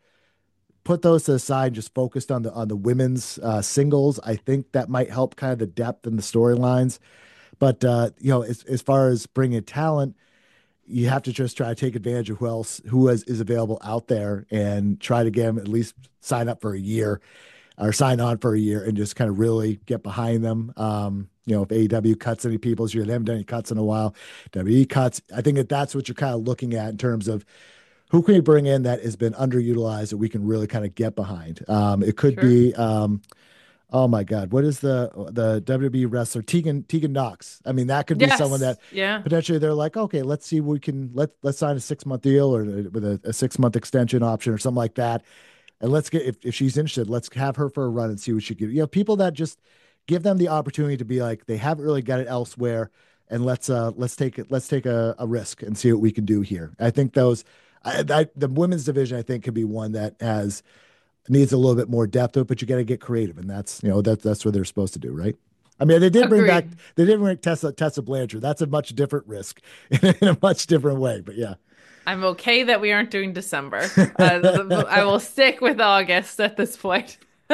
put those to the side and just focused on the on the women's uh, singles, I think that might help kind of the depth and the storylines. But uh, you know, as as far as bringing talent, you have to just try to take advantage of who else who is, is available out there and try to get them at least sign up for a year or sign on for a year and just kind of really get behind them. Um, you know, if A E W cuts any people this year, they haven't done any cuts in a while. W W E cuts. I think that that's what you're kind of looking at in terms of who can we bring in that has been underutilized that we can really kind of get behind. Um, it could Sure. be, um, oh my God, what is the the W W E wrestler Tegan Tegan Knox? I mean, that could be someone that Yes. Yeah. potentially they're like, okay, let's see, what we can let let's sign a six month deal or with a, a six month extension option or something like that, and let's get if, if she's interested, let's have her for a run and see what she can. You know, people that just give them the opportunity to be like they haven't really got it elsewhere, and let's uh let's take it let's take a, a risk and see what we can do here. I think those. I, that, the women's division, I think, could be one that has needs a little bit more depth to it, but you got to get creative, and that's you know that that's what they're supposed to do, right? I mean, they did bring back Agreed. they did bring Tessa Tessa Blanchard. That's a much different risk in a much different way, but yeah. I'm okay that we aren't doing December. Uh, I will stick with August at this point.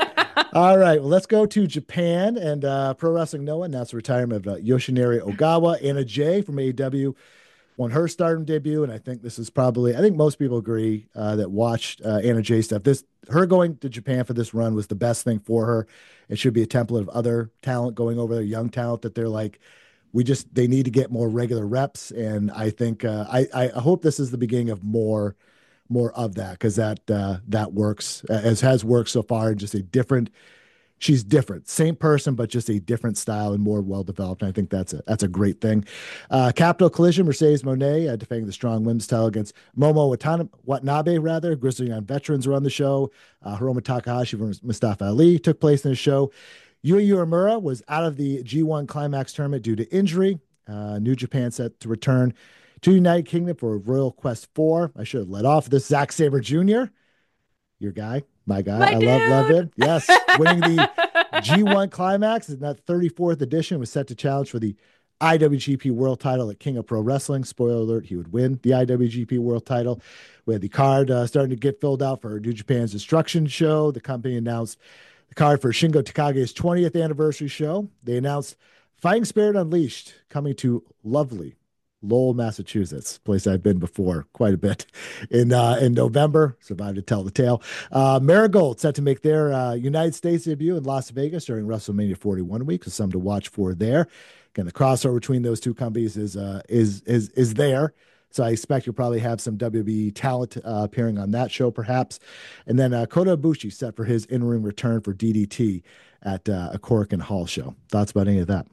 All right, well, let's go to Japan and uh, Pro Wrestling Noah announced the retirement of uh, Yoshinari Ogawa. Anna Jay from A E W won her Stardom debut, and I think this is probably I think most people agree uh, that watched uh, Anna Jay stuff. This her going to Japan for this run was the best thing for her. It should be a template of other talent going over there, young talent that they're like, we just they need to get more regular reps, and I think uh, I I hope this is the beginning of more more of that because that uh, that works uh, as has worked so far in just a different she's different, same person, but just a different style and more well developed. And I think that's a that's a great thing. Uh, Capital Collision, Mercedes Monet uh, defending the strong women's title against Momo Watana- Watanabe. Rather, Grizzly Young veterans were on the show. Uh, Hiroma Takahashi from Mustafa Ali took place in the show. Yui Uemura was out of the G one Climax tournament due to injury. Uh, New Japan set to return to United Kingdom for Royal Quest four. I should have led off this. Zack Sabre Junior, your guy, my guy. My I love love dude. him. Yes, winning the G one Climax in that thirty-fourth edition was set to challenge for the I W G P World Title at King of Pro Wrestling. Spoiler alert: he would win the I W G P World Title. We had the card uh, starting to get filled out for New Japan's Destruction show. The company announced the card for Shingo Takage's twentieth anniversary show. They announced Fighting Spirit Unleashed coming to lovely Lowell, Massachusetts, place I've been before quite a bit in uh, in November. Survived to tell the tale. Uh, Marigold set to make their uh, United States debut in Las Vegas during WrestleMania forty-one week, so some to watch for there. Again, the crossover between those two companies is uh, is is is there. So I expect you'll probably have some W W E talent uh, appearing on that show, perhaps. And then uh, Kota Ibushi set for his in-ring return for D D T at uh, a Korakuen Hall show. Thoughts about any of that?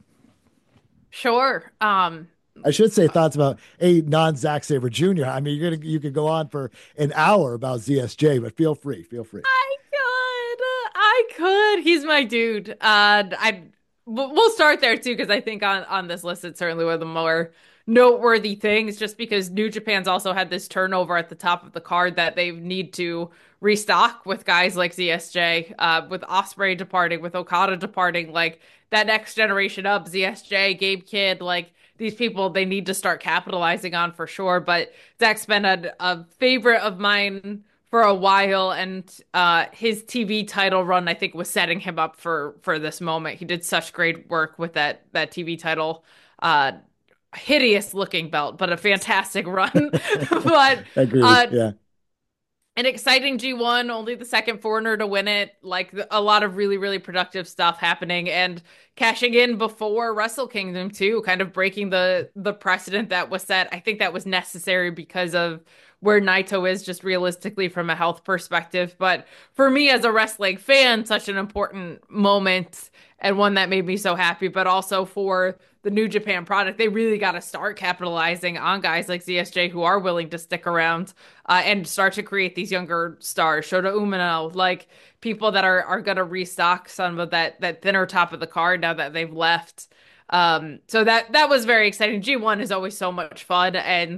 Sure. Um, I should say thoughts about a non Zack Sabre Junior I mean, you're gonna you could go on for an hour about Z S J, but feel free, feel free. I could. I could. He's my dude. Uh, I we'll we'll start there too because I think on on this list it's certainly one of the more noteworthy things. Just because New Japan's also had this turnover at the top of the card that they need to restock with guys like Z S J, uh, with Osprey departing, with Okada departing, like that next generation up, Z S J, Gabe Kidd, like these people they need to start capitalizing on for sure. But Zach's been a, a favorite of mine for a while, and uh, his T V title run, I think, was setting him up for for this moment. He did such great work with that that T V title. Uh, hideous looking belt, but a fantastic run. But Agreed. uh, Yeah. an exciting G one, only the second foreigner to win it. Like a lot of really, really productive stuff happening and cashing in before Wrestle Kingdom too, kind of breaking the the precedent that was set. I think that was necessary because of where Naito is just realistically from a health perspective. But for me as a wrestling fan, such an important moment and one that made me so happy, but also for the New Japan product, they really got to start capitalizing on guys like Z S J who are willing to stick around uh, and start to create these younger stars. Shota Umino, like people that are are going to restock some of that that thinner top of the card now that they've left. Um, so that that was very exciting. G one is always so much fun, and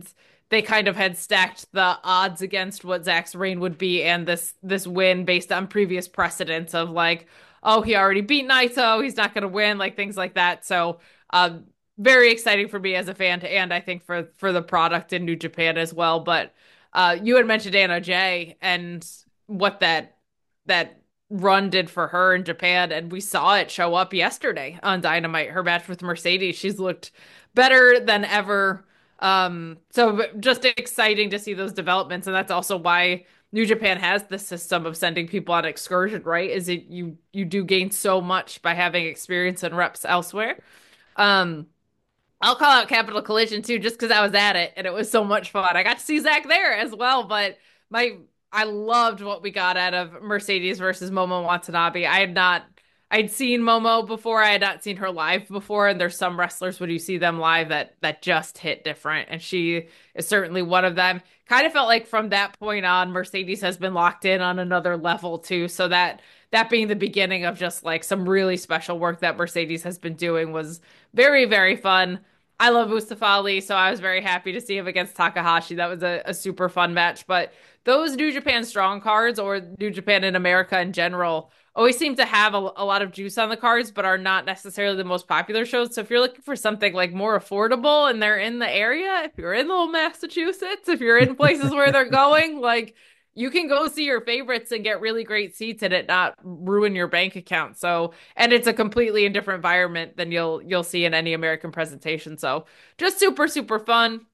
they kind of had stacked the odds against what Zach's reign would be and this this win based on previous precedents of like, oh, he already beat Naito, he's not going to win, like things like that. So, um, very exciting for me as a fan, and I think for for the product in New Japan as well. But uh, you had mentioned Anna Jay and what that that run did for her in Japan, and we saw it show up yesterday on Dynamite. Her match with Mercedes, she's looked better than ever. Um, so just exciting to see those developments, and that's also why New Japan has the system of sending people on excursion, right? Is it you you do gain so much by having experience and reps elsewhere. Um, I'll call out Capital Collision too, just because I was at it and it was so much fun. I got to see Zach there as well, but my I loved what we got out of Mercedes versus Momo Watanabe. I had not I'd seen Momo before, I had not seen her live before, and there's some wrestlers when you see them live that that just hit different, and she is certainly one of them. Kind of felt like from that point on, Mercedes has been locked in on another level too, so that that being the beginning of just like some really special work that Mercedes has been doing was very, very fun. I love Mustafa Ali, so I was very happy to see him against Takahashi. That was a, a super fun match. But those New Japan Strong cards, or New Japan in America in general, always seem to have a, a lot of juice on the cards, but are not necessarily the most popular shows. So if you're looking for something like more affordable and they're in the area, if you're in little Massachusetts, if you're in places where they're going, like you can go see your favorites and get really great seats and it not ruin your bank account. So, and it's a completely different environment than you'll you'll see in any American presentation. So, just super super fun.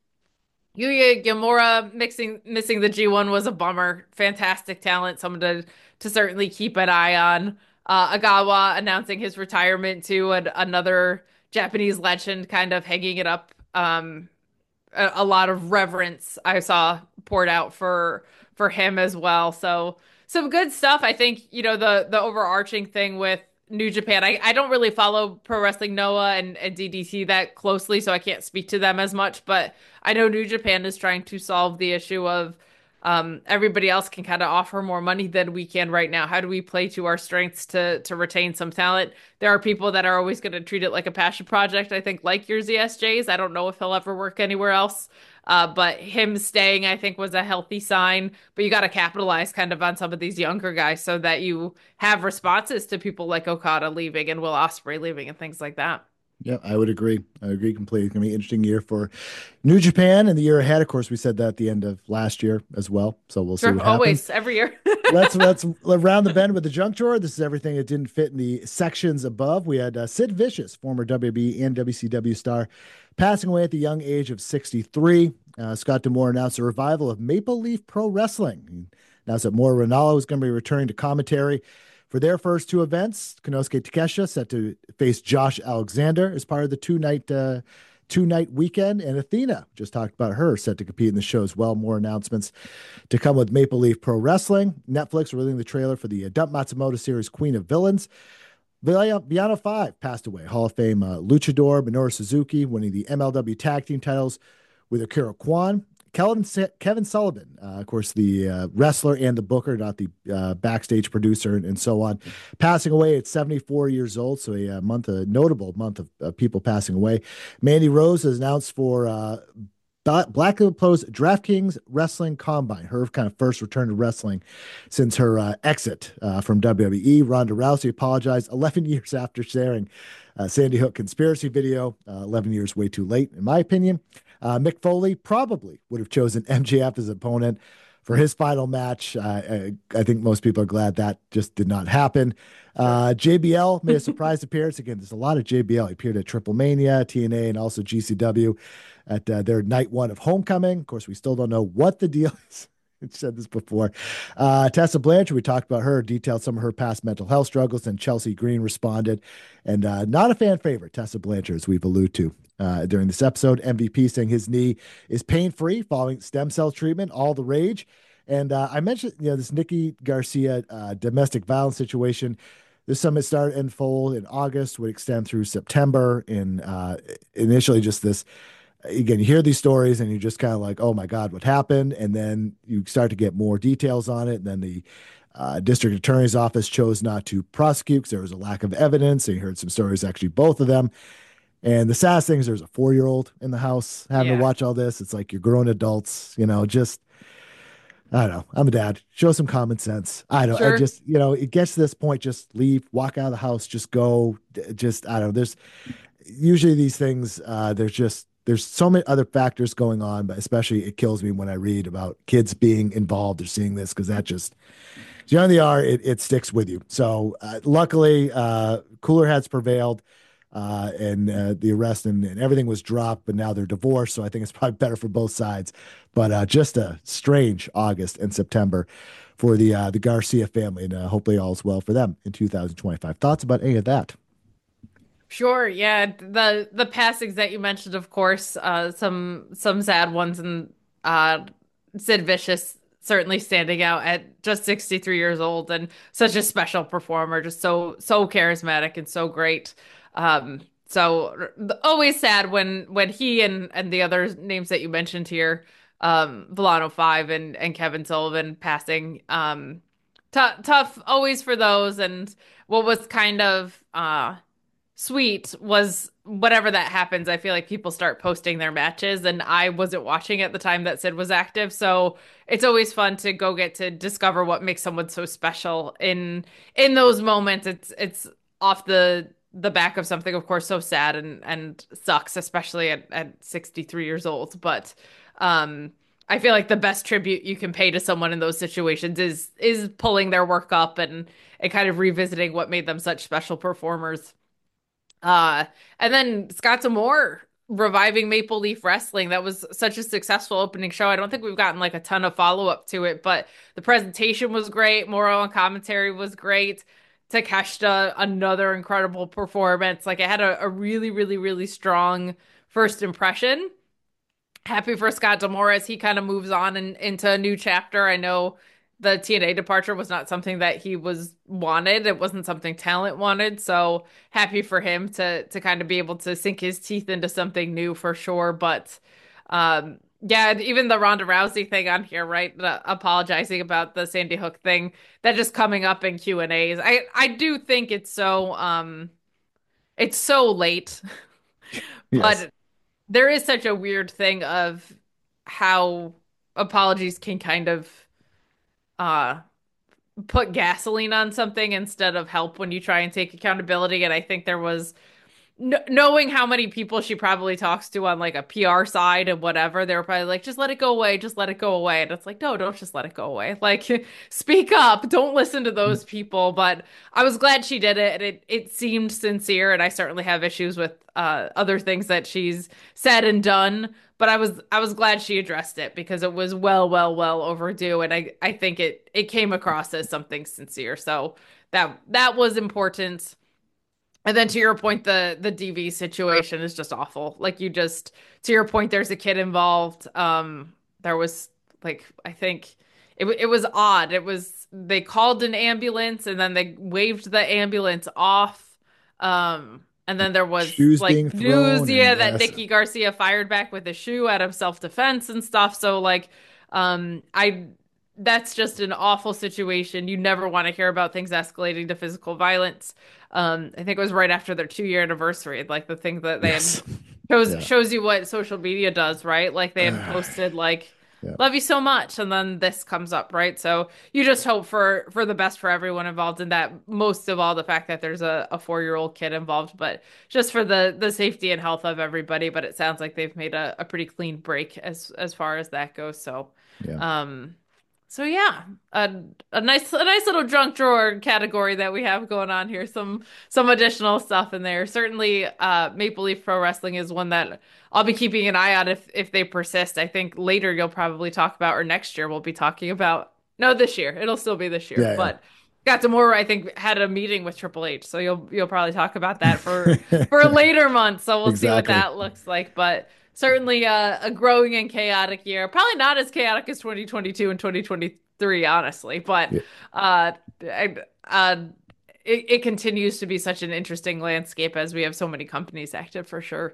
Yuya Gamora mixing missing the G one was a bummer. Fantastic talent, someone to to certainly keep an eye on. Uh, Agawa announcing his retirement too, and another Japanese legend kind of hanging it up. Um, a, a lot of reverence I saw poured out for for him as well. So some good stuff. I think, you know, the the overarching thing with New Japan, I, I don't really follow Pro Wrestling Noah and, and D D T that closely, so I can't speak to them as much, but I know New Japan is trying to solve the issue of um, everybody else can kind of offer more money than we can right now. How do we play to our strengths to to retain some talent? There are people that are always going to treat it like a passion project, I think, like your Z S Js. I don't know if he'll ever work anywhere else. Uh, but him staying, I think, was a healthy sign. But you got to capitalize kind of on some of these younger guys so that you have responses to people like Okada leaving and Will Ospreay leaving and things like that. Yeah, I would agree. I agree completely. It's going to be an interesting year for New Japan and the year ahead. Of course, we said that at the end of last year as well. So we'll see Sure, what always, happens. every year. let's let's round the bend with the junk drawer. This is everything that didn't fit in the sections above. We had uh, Sid Vicious, former W W E and W C W star, passing away at the young age of sixty-three. Uh, Scott D'Amore announced a revival of Maple Leaf Pro Wrestling. He announced that Mauro Ranallo is going to be returning to commentary for their first two events. Konosuke Takeshita set to face Josh Alexander as part of the two-night uh, two-night weekend, and Athena, just talked about her, set to compete in the show as well. More announcements to come with Maple Leaf Pro Wrestling. Netflix releasing the trailer for the uh, Dump Matsumoto series Queen of Villains. Villano five passed away. Hall of Fame uh, luchador Minoru Suzuki winning the M L W Tag Team titles with Akira Kwan. Kevin, Kevin Sullivan, uh, of course, the uh, wrestler and the booker, not the uh, backstage producer and, and so on, passing away at seventy-four years old. So a, a month, a notable month of uh, people passing away. Mandy Rose has announced for uh, Black Label Pro's DraftKings Wrestling Combine, her kind of first return to wrestling since her uh, exit uh, from W W E. Ronda Rousey apologized eleven years after sharing uh, Sandy Hook conspiracy video. Uh, eleven years way too late, in my opinion. Uh, Mick Foley probably would have chosen M J F as opponent for his final match. Uh, I, I think most people are glad that just did not happen. Uh, J B L made a surprise appearance. Again, there's a lot of J B L. He appeared at Triple Mania, T N A, and also G C W at uh, their night one of Homecoming. Of course, we still don't know what the deal is. I said this before. Uh, Tessa Blanchard, we talked about her, detailed some of her past mental health struggles, and Chelsea Green responded. And uh, not a fan favorite, Tessa Blanchard, as we've alluded to uh, during this episode. M V P saying his knee is pain-free following stem cell treatment, all the rage. And uh, I mentioned, you know, this Nikki Garcia uh, domestic violence situation. This summit started in full in August, would extend through September. And uh, initially just this, again, you hear these stories and you're just kind of like, oh my God, what happened? And then you start to get more details on it. And then the uh, district attorney's office chose not to prosecute because there was a lack of evidence. And you heard some stories, actually, both of them. And the saddest thing is there's a four year old in the house having to Yeah, watch all this. It's like you're grown adults, you know, just I don't know. I'm a dad. Show some common sense. I don't. I sure. just, you know, it gets to this point. Just leave, walk out of the house, just go. d- Just I don't know. There's usually these things. Uh, there's just there's so many other factors going on, but especially it kills me when I read about kids being involved or seeing this because that just as young as they are, it, it sticks with you. So uh, luckily, uh, cooler heads prevailed. Uh, and uh, the arrest and, and everything was dropped, but now they're divorced. So I think it's probably better for both sides. But uh, just a strange August and September for the uh, the Garcia family, and uh, hopefully all's well for them in two thousand twenty-five. Thoughts about any of that? Sure, yeah. The the passings that you mentioned, of course, uh some some sad ones and uh Sid Vicious certainly standing out at just sixty-three years old and such a special performer, just so so charismatic and so great. Um so r- always sad when when he and and the other names that you mentioned here, um Volano five and and Kevin Sullivan passing. Um tough tough always for those. And what was kind of uh sweet was whatever that happens, I feel like people start posting their matches, and I wasn't watching at the time that Sid was active. So it's always fun to go get to discover what makes someone so special in in those moments. It's it's off the the back of something, of course, so sad and and sucks, especially at, at sixty-three years old. But um I feel like the best tribute you can pay to someone in those situations is is pulling their work up and and kind of revisiting what made them such special performers. Uh, and then Scott D'Amore reviving Maple Leaf Wrestling. That was such a successful opening show. I don't think we've gotten like a ton of follow-up to it, but the presentation was great. Moro and commentary was great. Takeshita, another incredible performance. Like it had a, a really, really, really strong first impression. Happy for Scott D'Amore as he kind of moves on and into a new chapter. I know the T N A departure was not something that he was wanted. It wasn't something talent wanted. So happy for him to to kind of be able to sink his teeth into something new for sure. But um yeah, even the Ronda Rousey thing on here, right? The, apologizing about the Sandy Hook thing, that just coming up in Q and A's. I I do think it's so um it's so late, Yes. but there is such a weird thing of how apologies can kind of uh put gasoline on something instead of help when you try and take accountability. And I think there was kn knowing how many people she probably talks to on like a P R side and whatever, they were probably like, just let it go away, just let it go away. And it's like, no, don't just let it go away. Like, speak up, don't listen to those people. But I was glad she did it, and it it seemed sincere. And I certainly have issues with uh, other things that she's said and done. But I was I was glad she addressed it because it was well, well, well overdue, and I I think it it came across as something sincere. So that that was important. And then to your point, the the D V situation is just awful. Like you just to your point, there's a kid involved. Um, there was like I think it it was odd. It was they called an ambulance and then they waved the ambulance off. Um, and then there was Shoes like being news, thrown, and yeah, that yes, Nikki Garcia fired back with a shoe out of self-defense and stuff. So like, um, I that's just an awful situation. You never want to hear about things escalating to physical violence. Um, I think it was right after their two year anniversary, like the thing that they had yes, shows yeah, shows you what social media does, right? Like they had posted like yeah, love you so much, and then this comes up, right? So you just hope for for the best for everyone involved in that. Most of all, the fact that there's a, a four year old kid involved, but just for the the safety and health of everybody. But it sounds like they've made a, a pretty clean break as as far as that goes. So, yeah. um. So yeah, a a nice a nice little junk drawer category that we have going on here. Some some additional stuff in there. Certainly, uh, Maple Leaf Pro Wrestling is one that I'll be keeping an eye on if if they persist. I think later you'll probably talk about, or next year we'll be talking about. No, this year. It'll still be this year. Yeah, But Scott D'Amore, I think, had a meeting with Triple H, so you'll you'll probably talk about that for yeah. for later months. So we'll see what Exactly. that looks like. But certainly uh, a growing and chaotic year. Probably not as chaotic as twenty twenty-two and twenty twenty-three, honestly, but Yeah. uh, I, uh, it, it continues to be such an interesting landscape as we have so many companies active for sure.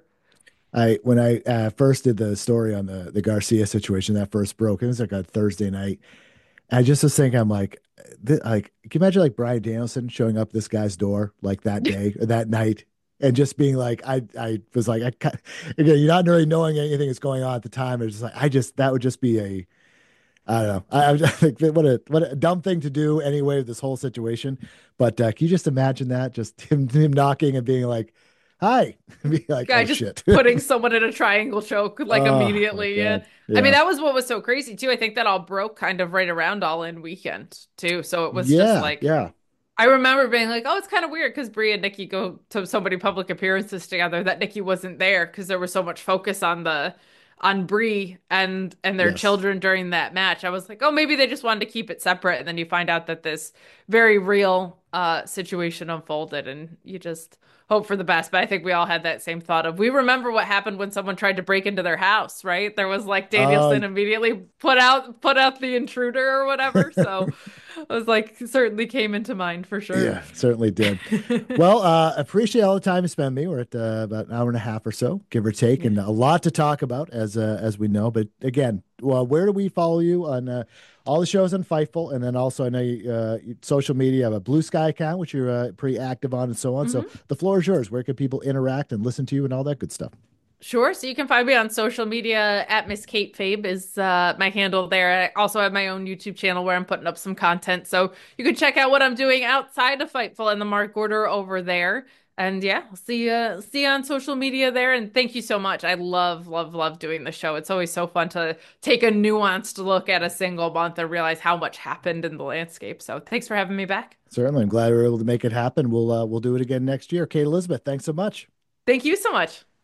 I when I uh, first did the story on the the Garcia situation that first broke, it was like a Thursday night. I just was thinking, I'm like, th like, can you imagine like Brian Danielson showing up this guy's door like that day or that night? and just being like, I, I was like, I, ca- again, you're not really knowing anything that's going on at the time. It's just like, I just, that would just be a, I don't know. I, I think that what a, what a dumb thing to do anyway, with this whole situation. But uh, can you just imagine that? Just him, him knocking and being like, hi, and be like, Guy oh just shit. putting someone in a triangle choke like Oh my immediately. Yeah. God. I mean, Yeah. that was what was so crazy too. I think that all broke kind of right around All In weekend too. So it was just Yeah. like Yeah. I remember being like, oh, it's kind of weird because Brie and Nikki go to so many public appearances together that Nikki wasn't there because there was so much focus on the on Brie and and their Yes. children during that match. I was like, oh, maybe they just wanted to keep it separate, and then you find out that this very real uh situation unfolded, and you just hope for the best. But I think we all had that same thought of we remember what happened when someone tried to break into their house, right? There was like Uh, Danielson immediately put out put out the intruder or whatever. So I was like, certainly came into mind for sure. yeah, certainly did. Well, uh, appreciate all the time you spend me. We're at uh, about an hour and a half or so, give or take, Yeah. and a lot to talk about as uh, as we know. But again, well, where do we follow you on uh, all the shows on Fightful, and then also I know you, uh, you- social media. You have a Blue Sky account, which you're uh, pretty active on, and so on. So hmm the floor is yours. Where can people interact and listen to you and all that good stuff? Sure. So you can find me on social media at Miss Kate Fabe is uh, my handle there. I also have my own YouTube channel where I'm putting up some content. So you can check out what I'm doing outside of Fightful and the Mark Order over there. And yeah, I'll see you see you on social media there. And thank you so much. I love, love, love doing the show. It's always so fun to take a nuanced look at a single month and realize how much happened in the landscape. So thanks for having me back. Certainly, I'm glad we were able to make it happen. We'll uh, we'll do it again next year. Kate Elizabeth, thanks so much. Thank you so much.